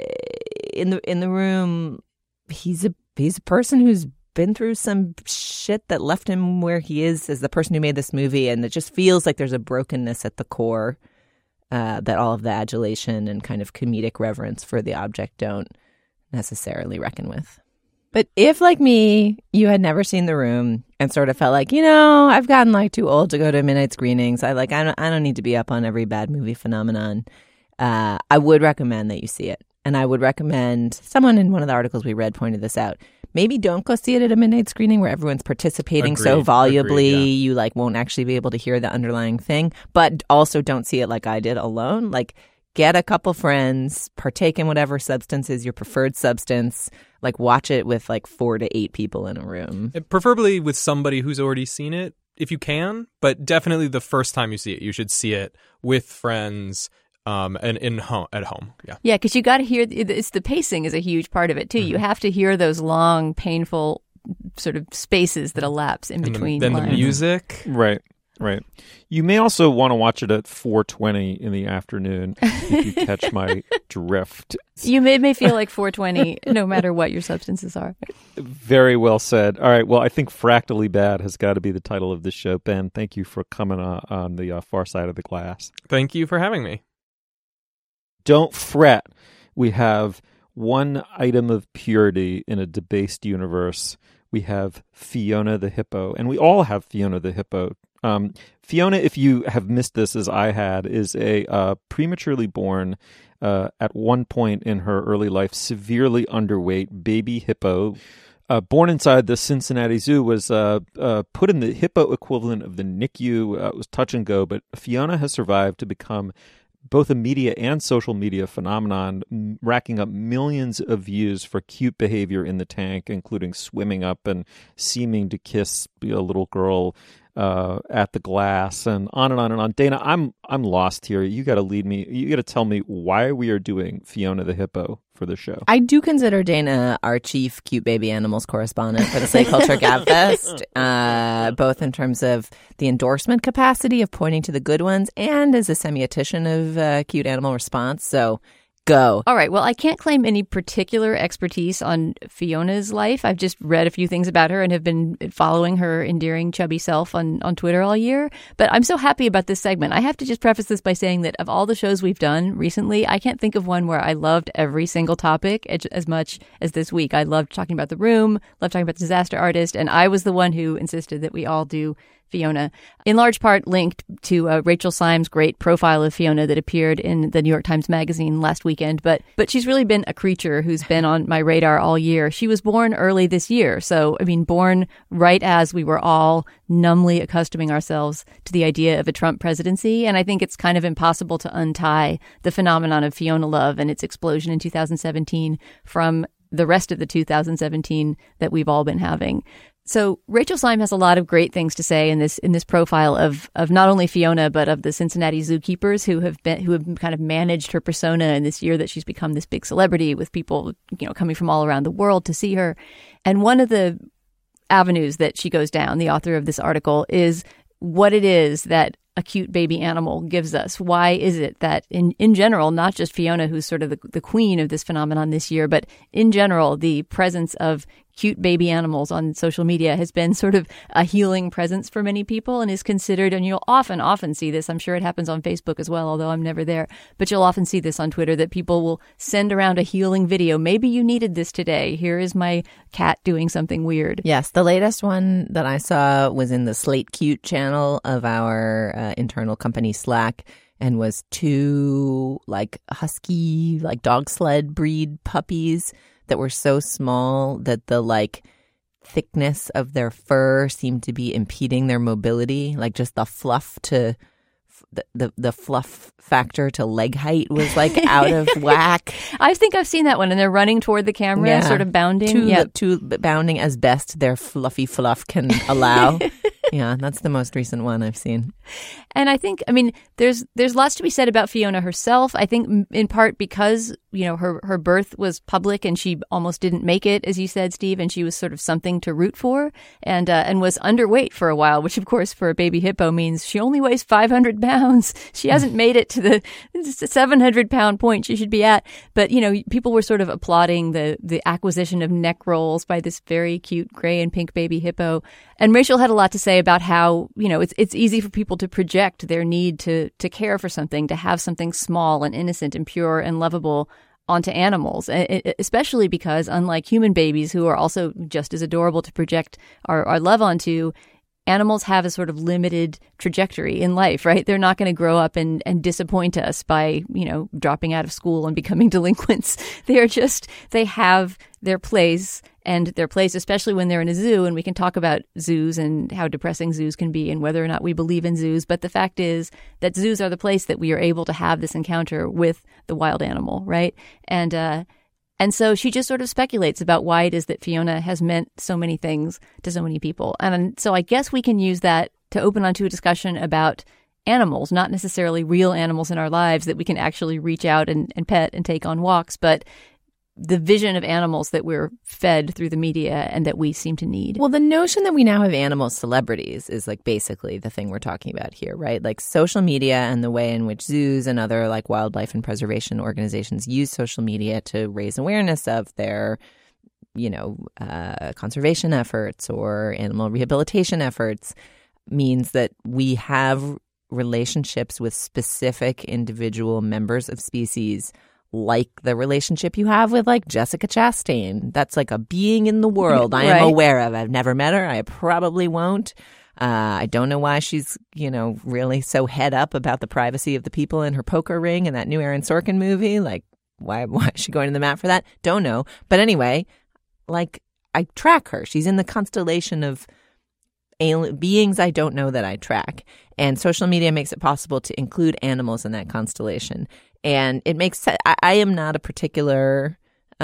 in the in the room, he's a he's a person who's been through some shit that left him where he is as the person who made this movie, and it just feels like there's a brokenness at the core uh, that all of the adulation and kind of comedic reverence for the object don't necessarily reckon with. But if, like me, you had never seen The Room and sort of felt like, you know, I've gotten like too old to go to midnight screenings, I like I don't I don't need to be up on every bad movie phenomenon, uh, I would recommend that you see it. And I would recommend, someone in one of the articles we read pointed this out, maybe don't go see it at a midnight screening where everyone's participating Agreed. so volubly Agreed, yeah. you like won't actually be able to hear the underlying thing. But also don't see it like I did alone. Like, get a couple friends, partake in whatever substance is your preferred substance. Like, watch it with like four to eight people in a room. Preferably with somebody who's already seen it, if you can. But definitely the first time you see it, you should see it with friends. Um and in home at home, yeah, yeah, because you got to hear. It's the pacing is a huge part of it too. Mm-hmm. You have to hear those long, painful sort of spaces that elapse in and between. The, then lines. the music, right, right. You may also want to watch it at four twenty in the afternoon if you catch my drift. You may may feel like four twenty, no matter what your substances are. Very well said. All right, well, I think Fractally Bad has got to be the title of this show. Ben, thank you for coming on, on the uh, far side of the glass. Thank you for having me. Don't fret. We have one item of purity in a debased universe. We have Fiona the Hippo, and we all have Fiona the Hippo. Um, Fiona, if you have missed this as I had, is a uh, prematurely born, uh, at one point in her early life, severely underweight baby hippo. Uh, born inside the Cincinnati Zoo, was uh, uh, put in the hippo equivalent of the N I C U. Uh, it was touch and go, but Fiona has survived to become both a media and social media phenomenon, m- racking up millions of views for cute behavior in the tank, including swimming up and seeming to kiss a little girl uh, at the glass, and on and on and on. Dana, I'm I'm lost here. You got to lead me. You got to tell me why we are doing Fiona the Hippo for the show. I do consider Dana our chief cute baby animals correspondent for the Slate Culture Gab Fest, uh, both in terms of the endorsement capacity of pointing to the good ones and as a semiotician of uh, cute animal response. So go. All right. Well, I can't claim any particular expertise on Fiona's life. I've just read a few things about her and have been following her endearing chubby self on, on Twitter all year. But I'm so happy about this segment. I have to just preface this by saying that of all the shows we've done recently, I can't think of one where I loved every single topic as much as this week. I loved talking about The Room, loved talking about The Disaster Artist, and I was the one who insisted that we all do Fiona, in large part linked to uh, Rachel Syme's great profile of Fiona that appeared in the New York Times Magazine last weekend. But but she's really been a creature who's been on my radar all year. She was born early this year. So, I mean, born right as we were all numbly accustoming ourselves to the idea of a Trump presidency. And I think it's kind of impossible to untie the phenomenon of Fiona Love and its explosion in two thousand seventeen from the rest of the two thousand seventeen that we've all been having. So Rachel Syme has a lot of great things to say in this in this profile of of not only Fiona but of the Cincinnati zookeepers who have been who have kind of managed her persona in this year that she's become this big celebrity with people, you know, coming from all around the world to see her. And one of the avenues that she goes down, the author of this article, is what it is that a cute baby animal gives us. Why is it that in, in general, not just Fiona, who's sort of the, the queen of this phenomenon this year, but in general, the presence of cute baby animals on social media has been sort of a healing presence for many people and is considered, and you'll often, often see this. I'm sure it happens on Facebook as well, although I'm never there, but you'll often see this on Twitter that people will send around a healing video. Maybe you needed this today. Here is my cat doing something weird. Yes, the latest one that I saw was in the Slate Cute channel of our uh, internal company Slack, and was two like husky, like dog sled breed puppies that were so small that the like thickness of their fur seemed to be impeding their mobility. Like just the fluff to the the, the fluff factor to leg height was like out of whack. I think I've seen that one, and they're running toward the camera, yeah. sort of bounding. To, yeah, to bounding as best their fluffy fluff can allow. Yeah, that's the most recent one I've seen. And I think, I mean, there's there's lots to be said about Fiona herself. I think in part because, you know, her, her birth was public and she almost didn't make it, as you said, Steve, and she was sort of something to root for and uh, and was underweight for a while, which, of course, for a baby hippo means she only weighs five hundred pounds. She hasn't made it to the seven hundred pound point she should be at. But, you know, people were sort of applauding the, the acquisition of neck rolls by this very cute gray and pink baby hippo. And Rachel had a lot to say about how, you know, it's it's easy for people to project their need to to care for something, to have something small and innocent and pure and lovable onto animals, especially because unlike human babies who are also just as adorable to project our, our love onto, animals have a sort of limited trajectory in life, right? They're not going to grow up and, and disappoint us by, you know, dropping out of school and becoming delinquents. They are just, they have their place, and their place, especially when they're in a zoo. And we can talk about zoos and how depressing zoos can be and whether or not we believe in zoos. But the fact is that zoos are the place that we are able to have this encounter with the wild animal, right? And, uh, And so she just sort of speculates about why it is that Fiona has meant so many things to so many people. And so I guess we can use that to open onto a discussion about animals, not necessarily real animals in our lives that we can actually reach out and, and pet and take on walks, but the vision of animals that we're fed through the media and that we seem to need. Well, the notion that we now have animal celebrities is like basically the thing we're talking about here, right? Like social media and the way in which zoos and other like wildlife and preservation organizations use social media to raise awareness of their, you know, uh, conservation efforts or animal rehabilitation efforts means that we have relationships with specific individual members of species, like the relationship you have with like Jessica Chastain. That's like a being in the world I am right. aware of. I've never met her. I probably won't. Uh, I don't know why she's, you know, really so head up about the privacy of the people in her poker ring in that new Aaron Sorkin movie. Like, why, why is she going to the mat for that? Don't know. But anyway, like, I track her. She's in the constellation of alien beings I don't know that I track. And social media makes it possible to include animals in that constellation. And it makes sense. I, I am not a particular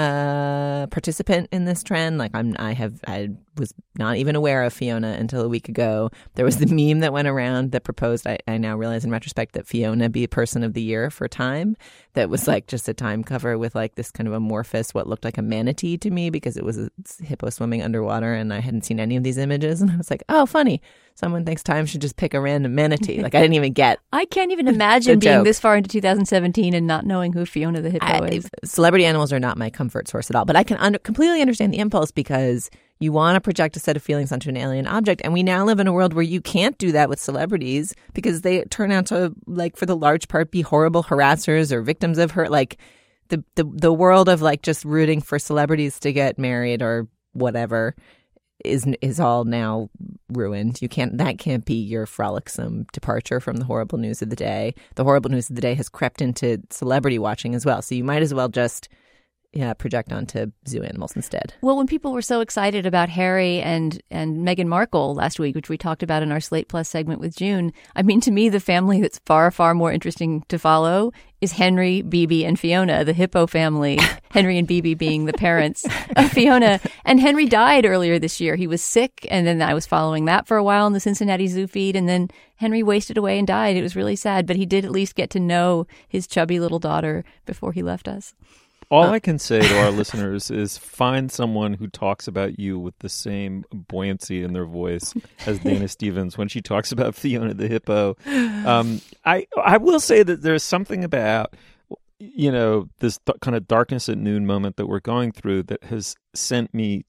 uh, participant in this trend. Like I'm, I have, I was not even aware of Fiona until a week ago. There was the meme that went around that proposed, I, I now realize in retrospect, that Fiona be Person of the Year for Time. That was like just a Time cover with like this kind of amorphous, what looked like a manatee to me because it was a hippo swimming underwater and I hadn't seen any of these images. And I was like, oh, funny. Someone thinks Time should just pick a random manatee. Like I didn't even get. I can't even imagine being this far into two thousand seventeen and not knowing who Fiona the hippo I, is. Celebrity animals are not my comfort source at all. But I can under, completely understand the impulse because you want to project a set of feelings onto an alien object. And we now live in a world where you can't do that with celebrities because they turn out to, like, for the large part, be horrible harassers or victims of her. Like the, the, the world of like just rooting for celebrities to get married or whatever is is all now ruined. You can't that can't be your frolicsome departure from the horrible news of the day. The horrible news of the day has crept into celebrity watching as well. So you might as well just yeah, project onto zoo animals instead. Well, when people were so excited about Harry and, and Meghan Markle last week, which we talked about in our Slate Plus segment with June, I mean, to me, the family that's far, far more interesting to follow is Henry, Bibi, and Fiona, the hippo family, Henry and Bibi being the parents of Fiona. And Henry died earlier this year. He was sick, and then I was following that for a while in the Cincinnati Zoo feed, and then Henry wasted away and died. It was really sad, but he did at least get to know his chubby little daughter before he left us. All I can say to our listeners is find someone who talks about you with the same buoyancy in their voice as Dana Stevens when she talks about Fiona the hippo. Um, I I will say that there's something about, you know, this th- kind of darkness at noon moment that we're going through that has sent me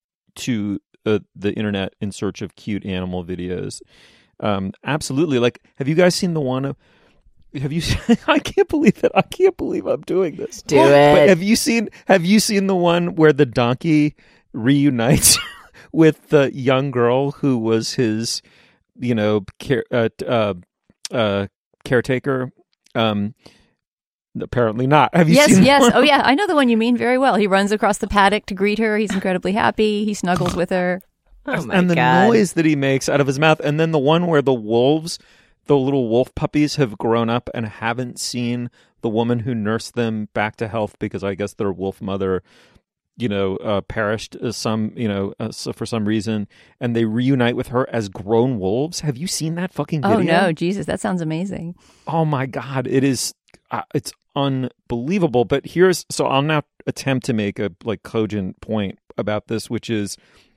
to uh, the internet in search of cute animal videos. Um, absolutely. Like, have you guys seen the one of... Have you? I can't believe that. I can't believe I'm doing this. Do it. But have you seen? Have you seen the one where the donkey reunites with the young girl who was his, you know, care, uh, uh, uh, caretaker? Um, apparently not. Have you yes, seen? Yes, yes. Oh, yeah. I know the one you mean very well. He runs across the paddock to greet her. He's incredibly happy. He snuggles with her. Oh my and the God. noise that he makes out of his mouth, and then the one where the wolves. The little wolf puppies have grown up and haven't seen the woman who nursed them back to health because I guess their wolf mother, you know, uh, perished as some, you know, uh, so for some reason, and they reunite with her as grown wolves. Have you seen that fucking video? Oh no, Jesus, that sounds amazing. Oh my God, it is. Uh, it's unbelievable. But here's so I'll now attempt to make a like cogent point about this, which is.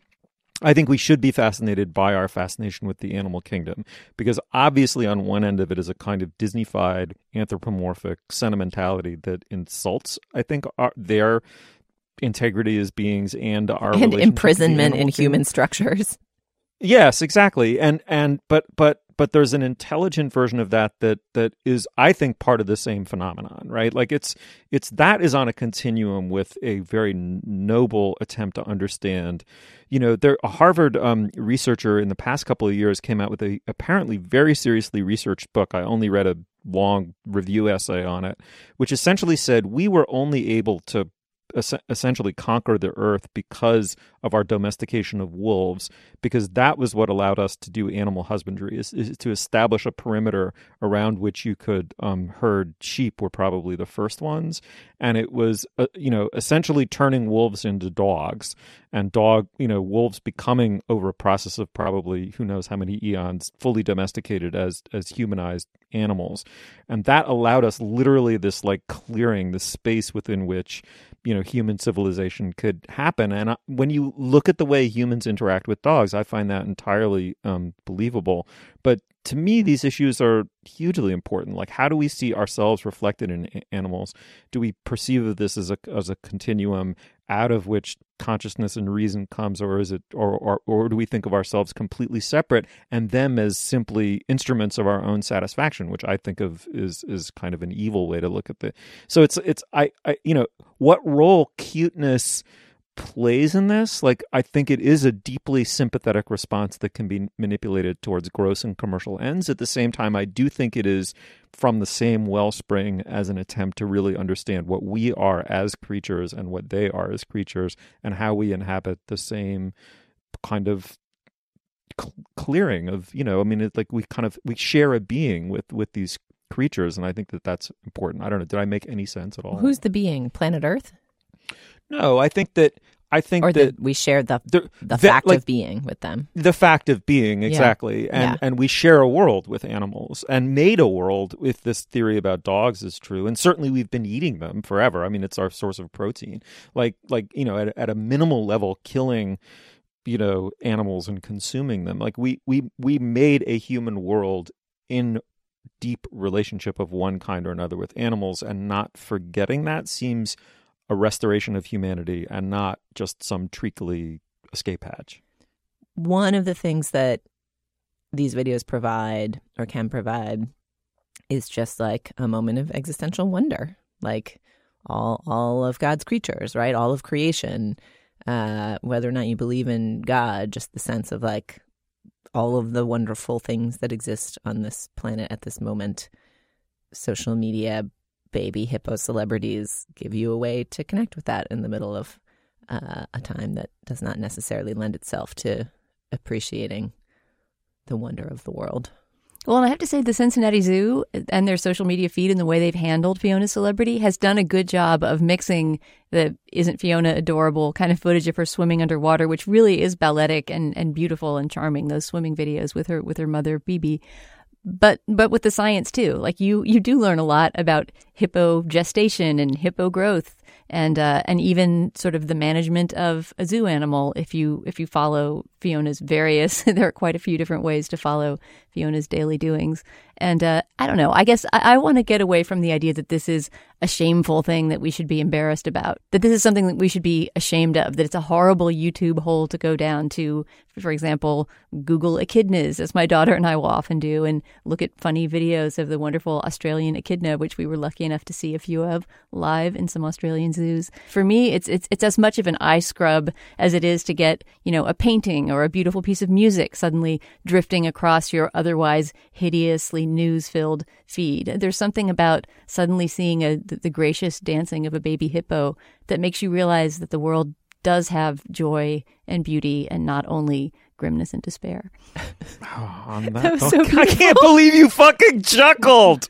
I think we should be fascinated by our fascination with the animal kingdom because obviously on one end of it is a kind of Disney-fied, anthropomorphic sentimentality that insults, I think, our, their integrity as beings and our and imprisonment in kingdom. human structures. Yes, exactly. And and but but but there's an intelligent version of that that that is, I think, part of the same phenomenon, right? Like it's it's that is on a continuum with a very noble attempt to understand. You know, there a Harvard um, researcher in the past couple of years came out with a apparently very seriously researched book. I only read a long review essay on it, which essentially said we were only able to essentially conquer the earth because of our domestication of wolves, because that was what allowed us to do animal husbandry, is, is to establish a perimeter around which you could um, herd sheep were probably the first ones. And it was, uh, you know, essentially turning wolves into dogs and dog, you know, wolves becoming over a process of probably who knows how many eons fully domesticated as, as humanized animals. And that allowed us literally this like clearing the space within which, you know, human civilization could happen. And when you look at the way humans interact with dogs, I find that entirely um, believable. But to me, these issues are hugely important. Like, how do we see ourselves reflected in animals? Do we perceive this as a as a continuum out of which consciousness and reason comes, or is it, or, or or do we think of ourselves completely separate and them as simply instruments of our own satisfaction, which I think of is is kind of an evil way to look at the. So it's it's I, I you know what role cuteness plays in this. Like, I think it is a deeply sympathetic response that can be manipulated towards gross and commercial ends. At the same time, I do think it is from the same wellspring as an attempt to really understand what we are as creatures and what they are as creatures and how we inhabit the same kind of cl- clearing of, you know, I mean, it's like we kind of, we share a being with, with these creatures. And I think that that's important. I don't know. Did I make any sense at all? Who's the being? Planet Earth? No, I think that I think or that the, we share the the, the that, fact like, of being with them. The fact of being, exactly. Yeah. And yeah. and we share a world with animals and made a world, if this theory about dogs is true. And certainly we've been eating them forever. I mean, it's our source of protein. Like, like you know, at, at a minimal level, killing, you know, animals and consuming them. Like, we, we, we made a human world in deep relationship of one kind or another with animals, and not forgetting that seems a restoration of humanity and not just some treacly escape hatch. One of the things that these videos provide or can provide is just like a moment of existential wonder, like all all of God's creatures, right? All of creation, uh, whether or not you believe in God, just the sense of like all of the wonderful things that exist on this planet at this moment. Social media baby hippo celebrities give you a way to connect with that in the middle of uh, a time that does not necessarily lend itself to appreciating the wonder of the world. Well, and I have to say the Cincinnati Zoo and their social media feed and the way they've handled Fiona's celebrity has done a good job of mixing the "Isn't Fiona adorable" kind of footage of her swimming underwater, which really is balletic and, and beautiful and charming, those swimming videos with her with her mother, Bibi. But but with the science, too. Like, you, you do learn a lot about hippo gestation and hippo growth and uh, and even sort of the management of a zoo animal if you if you follow Fiona's various, there are quite a few different ways to follow Fiona's daily doings. And uh, I don't know, I guess I, I want to get away from the idea that this is a shameful thing that we should be embarrassed about, that this is something that we should be ashamed of, that it's a horrible YouTube hole to go down to, for example, Google echidnas, as my daughter and I will often do, and look at funny videos of the wonderful Australian echidna, which we were lucky enough to see a few of live in some Australian zoos. For me, it's it's it's as much of an eye scrub as it is to get, you know, a painting or a beautiful piece of music suddenly drifting across your otherwise hideously news-filled feed. There's something about suddenly seeing a, the, the gracious dancing of a baby hippo that makes you realize that the world does have joy and beauty and not only grimness and despair. Oh, on that, That was so I can't believe you fucking chuckled.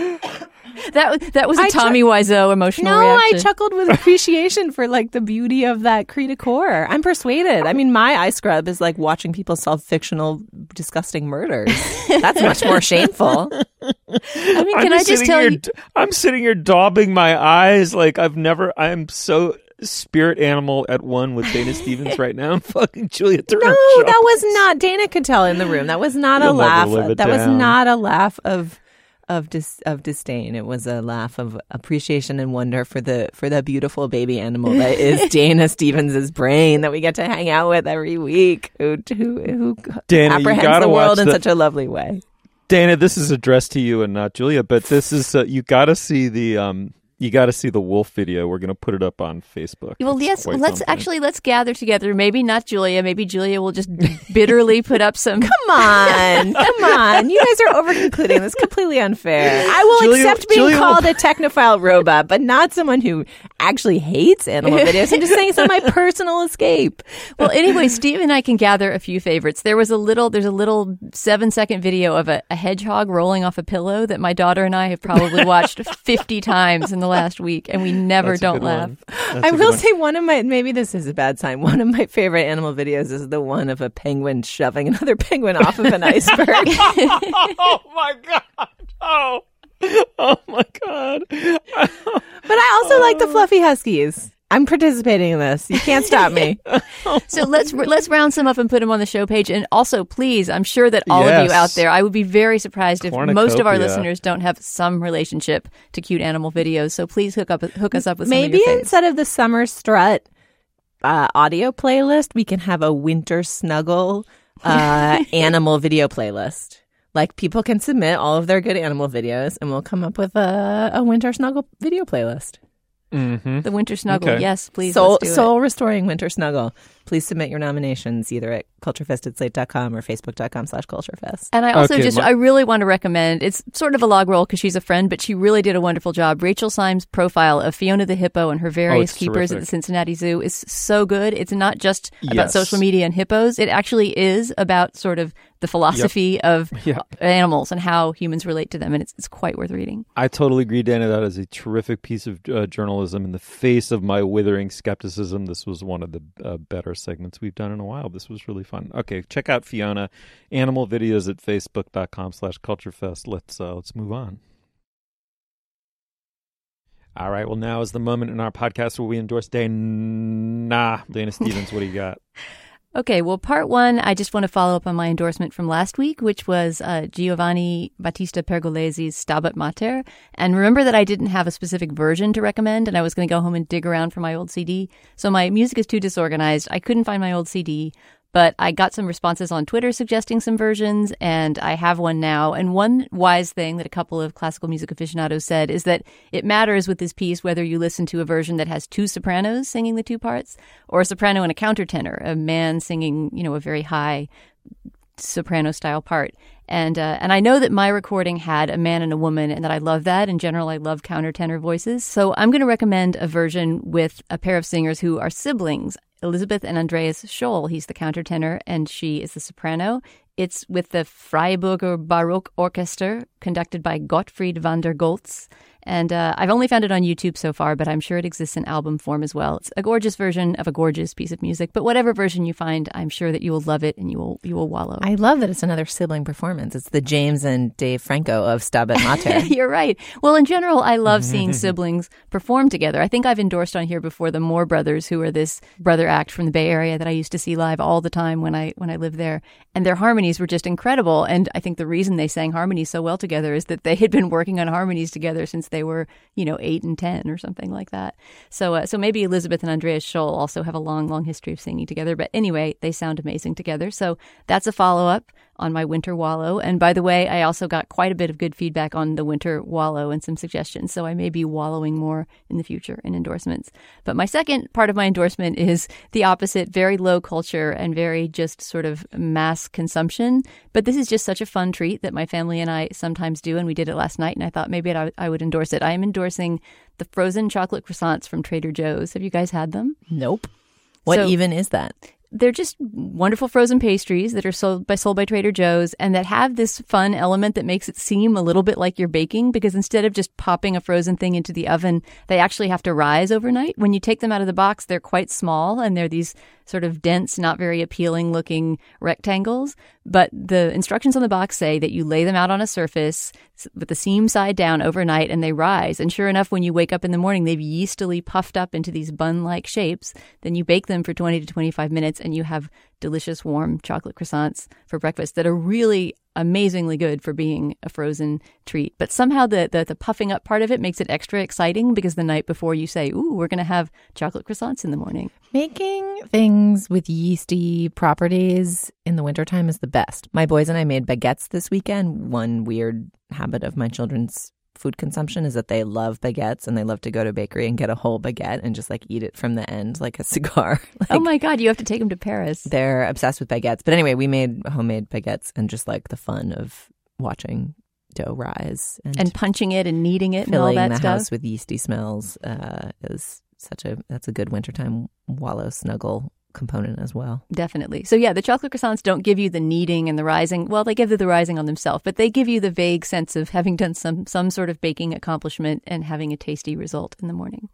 That that was a I Tommy chuck- Wiseau emotional No, reaction. I chuckled with appreciation for like the beauty of that cri de coeur. I'm persuaded. I mean, my eye scrub is like watching people solve fictional, disgusting murders. That's much more shameful. I mean, I'm can I just sitting tell here, you? I'm sitting here daubing my eyes like I've never. I'm so spirit animal at one with Dana Stevens right now. Fucking Julia Turner. No, that was not. Dana could tell in the room. That was not You'll a never laugh. live it That was down. not a laugh of of dis, of disdain. It was a laugh of appreciation and wonder for the for the beautiful baby animal that is Dana Stevens's brain that we get to hang out with every week. Who who who Dana, you apprehends gotta the world watch in the- such a lovely way. Dana, this is addressed to you and not Julia, but this is uh, you got to see the um you got to see the wolf video. We're going to put it up on Facebook. Well, It's yes. quite Let's something. actually let's gather together. Maybe not Julia. Maybe Julia will just bitterly put up some. Come on, come on! You guys are over concluding this. Completely unfair. I will Julia- accept being Julia will- called a technophile robot, but not someone who actually hates animal videos. I'm just saying it's not my personal escape. Well, anyway, Steve and I can gather a few favorites. There was a little, there's a little seven second video of a, a hedgehog rolling off a pillow that my daughter and I have probably watched fifty times in the last week, and we never That's a don't good laugh. one. That's I a good will one. say one of my, maybe this is a bad sign, one of my favorite animal videos is the one of a penguin shoving another penguin off of an iceberg. Oh my god! Oh, oh my god! But I also like the fluffy huskies. I'm participating in this. You can't stop me. So let's let's round some up and put them on the show page. And also, please, I'm sure that all of you Yes. out there, I would be very surprised if most of our Cornucopia. listeners don't have some relationship to cute animal videos. So please hook up hook us up with some Maybe of your faves. instead of the summer strut uh, audio playlist, we can have a winter snuggle uh, animal video playlist. Like, people can submit all of their good animal videos, and we'll come up with a, a winter snuggle video playlist. Mm-hmm. The winter snuggle, Okay. yes, please. Soul, let's do it. soul restoring winter snuggle. Please submit your nominations either at culturefest at slate dot com or facebook.com slash culturefest. And I also Okay, just, my- I really want to recommend, it's sort of a log roll because she's a friend, but she really did a wonderful job. Rachel Symes' profile of Fiona the hippo and her various Oh, it's keepers at terrific. the Cincinnati Zoo is so good. It's not just about Yes. social media and hippos. It actually is about sort of the philosophy of Yep. animals and how humans relate to them. And it's, it's quite worth reading. I totally agree, Dana. That is a terrific piece of uh, journalism. In the face of my withering skepticism, this was one of the uh, better segments we've done in a while. This was really fun. Okay, check out Fiona. Animal videos at facebook.com slash culturefest. Let's, uh, let's move on. All right, well, now is the moment in our podcast where we endorse Dana. Dana Stevens, what do you got? Okay, well, part one, I just want to follow up on my endorsement from last week, which was uh, Giovanni Battista Pergolese's Stabat Mater. And remember that I didn't have a specific version to recommend, and I was going to go home and dig around for my old C D. So my music is too disorganized. I couldn't find my old C D, but I got some responses on Twitter suggesting some versions, and I have one now. And one wise thing that a couple of classical music aficionados said is that it matters with this piece whether you listen to a version that has two sopranos singing the two parts, or a soprano and a countertenor, a man singing, you know, a very high soprano style part. And uh, and I know that my recording had a man and a woman, and that I love that. In general, I love countertenor voices. So I'm going to recommend a version with a pair of singers who are siblings, Elizabeth and Andreas Scholl. He's the countertenor, and she is the soprano. It's with the Freiburger Baroque Orchester, conducted by Gottfried van der Goltz. And uh, I've only found it on YouTube so far, but I'm sure it exists in album form as well. It's a gorgeous version of a gorgeous piece of music. But whatever version you find, I'm sure that you will love it and you will you will wallow. I love that it's another sibling performance. It's the James and Dave Franco of Stabat Mater. You're right. Well, in general, I love seeing siblings perform together. I think I've endorsed on here before the Moore Brothers, who are this brother act from the Bay Area that I used to see live all the time when I when I lived there. And their harmonies were just incredible. And I think the reason they sang harmonies so well together is that they had been working on harmonies together since they were, you know, eight and ten or something like that. So uh, so maybe Elizabeth and Andreas Scholl also have a long, long history of singing together. But anyway, they sound amazing together. So that's a follow-up on my Winter Wallow. And by the way, I also got quite a bit of good feedback on the Winter Wallow and some suggestions. So I may be wallowing more in the future in endorsements. But my second part of my endorsement is the opposite, very low culture and very just sort of mass consumption. But this is just such a fun treat that my family and I sometimes do. And we did it last night. And I thought maybe I, I would endorse it. I am endorsing the frozen chocolate croissants from Trader Joe's. Have you guys had them? Nope. What So- even is that? They're just wonderful frozen pastries that are sold by sold by Trader Joe's and that have this fun element that makes it seem a little bit like you're baking, because instead of just popping a frozen thing into the oven, they actually have to rise overnight. When you take them out of the box, they're quite small and they're these sort of dense, not very appealing looking rectangles. But the instructions on the box say that you lay them out on a surface with the seam side down overnight and they rise. And sure enough, when you wake up in the morning, they've yeastily puffed up into these bun-like shapes. Then you bake them for twenty to twenty-five minutes and you have delicious warm chocolate croissants for breakfast that are really amazingly good for being a frozen treat. But somehow the, the, the puffing up part of it makes it extra exciting, because the night before you say, ooh, we're going to have chocolate croissants in the morning. Making things with yeasty properties in the wintertime is the best. My boys and I made baguettes this weekend. One weird habit of my children's food consumption is that they love baguettes and they love to go to a bakery and get a whole baguette and just like eat it from the end like a cigar. Like, oh my God, you have to take them to Paris. They're obsessed with baguettes. But anyway, we made homemade baguettes and just like the fun of watching dough rise. And, and punching it and kneading it and all that filling the stuff. house with yeasty smells uh, is such a, that's a good wintertime wallow snuggle component as well. Definitely. So yeah, the chocolate croissants don't give you the kneading and the rising. Well, they give you the rising on themselves, but they give you the vague sense of having done some some sort of baking accomplishment and having a tasty result in the morning.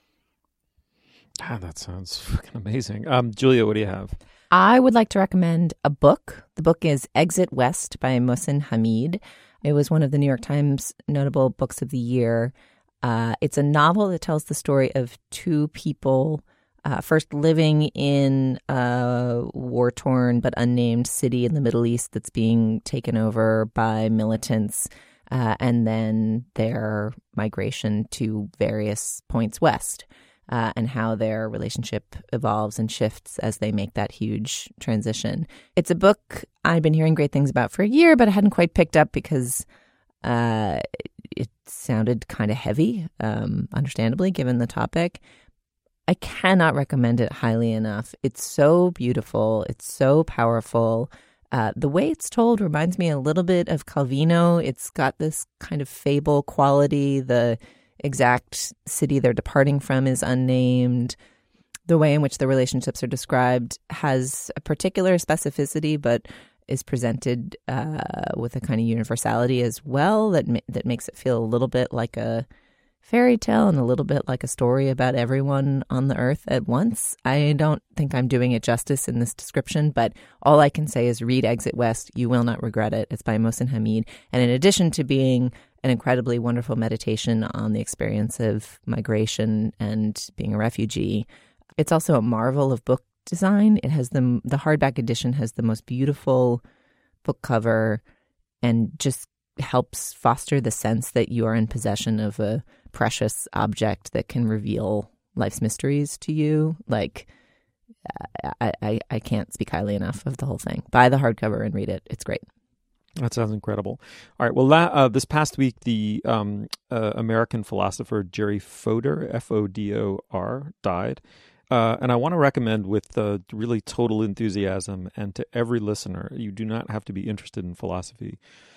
Ah, that sounds fucking amazing. Um, Julia, what do you have? I would like to recommend a book. The book is Exit West by Mohsin Hamid. It was one of the New York Times notable books of the year. Uh, it's a novel that tells the story of two people Uh, first living in a war-torn but unnamed city in the Middle East that's being taken over by militants, uh, and then their migration to various points west, uh, and how their relationship evolves and shifts as they make that huge transition. It's a book I've been hearing great things about for a year, but I hadn't quite picked up because uh, it sounded kind of heavy, um, understandably, given the topic. I cannot recommend it highly enough. It's so beautiful. It's so powerful. Uh, the way it's told reminds me a little bit of Calvino. It's got this kind of fable quality. The exact city they're departing from is unnamed. The way in which the relationships are described has a particular specificity, but is presented uh, with a kind of universality as well that ma- that makes it feel a little bit like a fairy tale and a little bit like a story about everyone on the earth at once. I don't think I'm doing it justice in this description, but all I can say is read Exit West. You will not regret it. It's by Mohsin Hamid. And in addition to being an incredibly wonderful meditation on the experience of migration and being a refugee, it's also a marvel of book design. It has the, the hardback edition has the most beautiful book cover and just helps foster the sense that you are in possession of a precious object that can reveal life's mysteries to you. Like, I, I, I can't speak highly enough of the whole thing. Buy the hardcover and read it. It's great. That sounds incredible. All right. Well, la- uh, this past week, the um, uh, American philosopher Jerry Fodor, F O D O R, died. Uh, and I want to recommend with uh, really total enthusiasm, and to every listener, you do not have to be interested in philosophy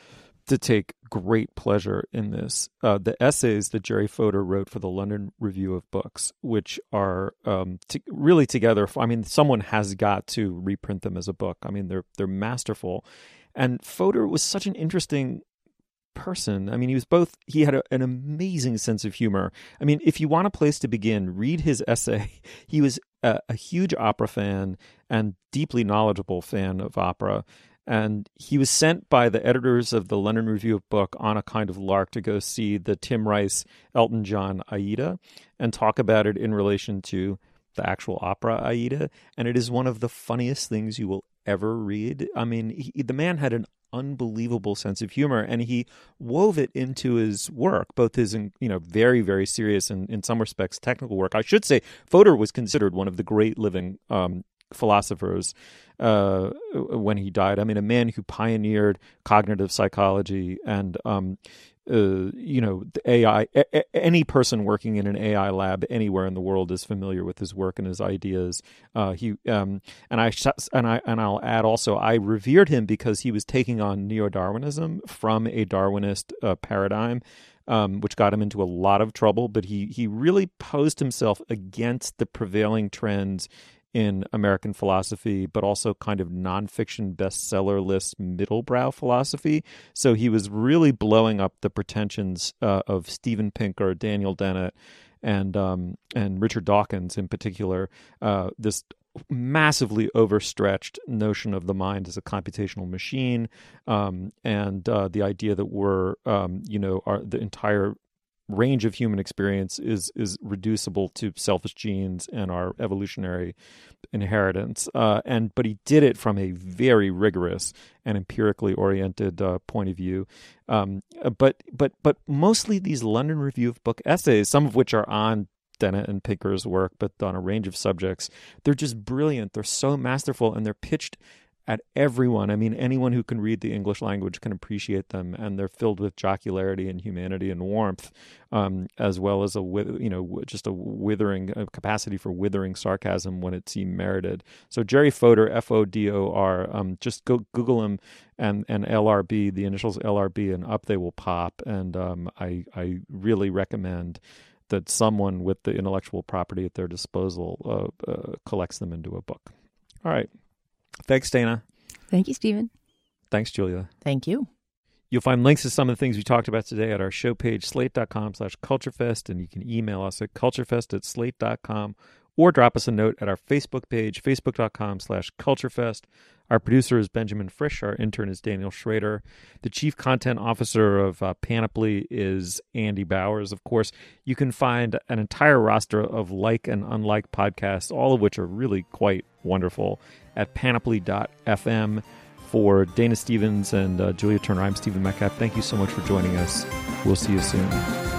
to take great pleasure in this. Uh, the essays that Jerry Fodor wrote for the London Review of Books, which are um, t- really together. I mean, someone has got to reprint them as a book. I mean, they're they're masterful. And Fodor was such an interesting person. I mean, he was both, he had a, an amazing sense of humor. I mean, if you want a place to begin, read his essay. He was a, a huge opera fan and deeply knowledgeable fan of opera. And he was sent by the editors of the London Review of Book on a kind of lark to go see the Tim Rice, Elton John Aida and talk about it in relation to the actual opera Aida. And it is one of the funniest things you will ever read. I mean, he, the man had an unbelievable sense of humor, and he wove it into his work, both his, you know, very, very serious and in some respects technical work. I should say Fodor was considered one of the great living um, philosophers uh, when he died. I mean, a man who pioneered cognitive psychology and, um, uh, you know, the A I. A- any person working in an A I lab anywhere in the world is familiar with his work and his ideas. Uh, he um, and I and I and I'll add also, I revered him because he was taking on neo-Darwinism from a Darwinist uh, paradigm. Um, which got him into a lot of trouble, but he he really posed himself against the prevailing trends in American philosophy, but also kind of nonfiction bestseller list middlebrow philosophy. So he was really blowing up the pretensions uh, of Steven Pinker, Daniel Dennett, and um, and Richard Dawkins in particular. Uh, this massively overstretched notion of the mind as a computational machine, um, and uh, the idea that we're, um, you know, our, the entire range of human experience is is reducible to selfish genes and our evolutionary inheritance. Uh, and but he did it from a very rigorous and empirically oriented uh, point of view. Um, but but but mostly these London Review of Book essays, some of which are on Dennett and Pinker's work, but on a range of subjects, they're just brilliant. They're so masterful, and they're pitched at everyone. I mean, anyone who can read the English language can appreciate them, and they're filled with jocularity and humanity and warmth, um, as well as a you know just a withering a capacity for withering sarcasm when it seemed merited. So Jerry Fodor, F O D O R, um, just go Google him and and L R B, the initials L R B, and up they will pop. And um, I I really recommend that someone with the intellectual property at their disposal uh, uh, collects them into a book. All right. Thanks, Dana. Thank you, Stephen. Thanks, Julia. Thank you. You'll find links to some of the things we talked about today at our show page, slate.com slash culturefest, and you can email us at culturefest at slate dot com or drop us a note at our Facebook page, facebook.com slash culturefest. Our producer is Benjamin Frisch. Our intern is Daniel Schrader. The chief content officer of uh, Panoply is Andy Bowers. Of course, you can find an entire roster of like and unlike podcasts, all of which are really quite wonderful, at panoply dot f m. For Dana Stevens and uh, Julia Turner, I'm Stephen Metcalf. Thank you so much for joining us. We'll see you soon.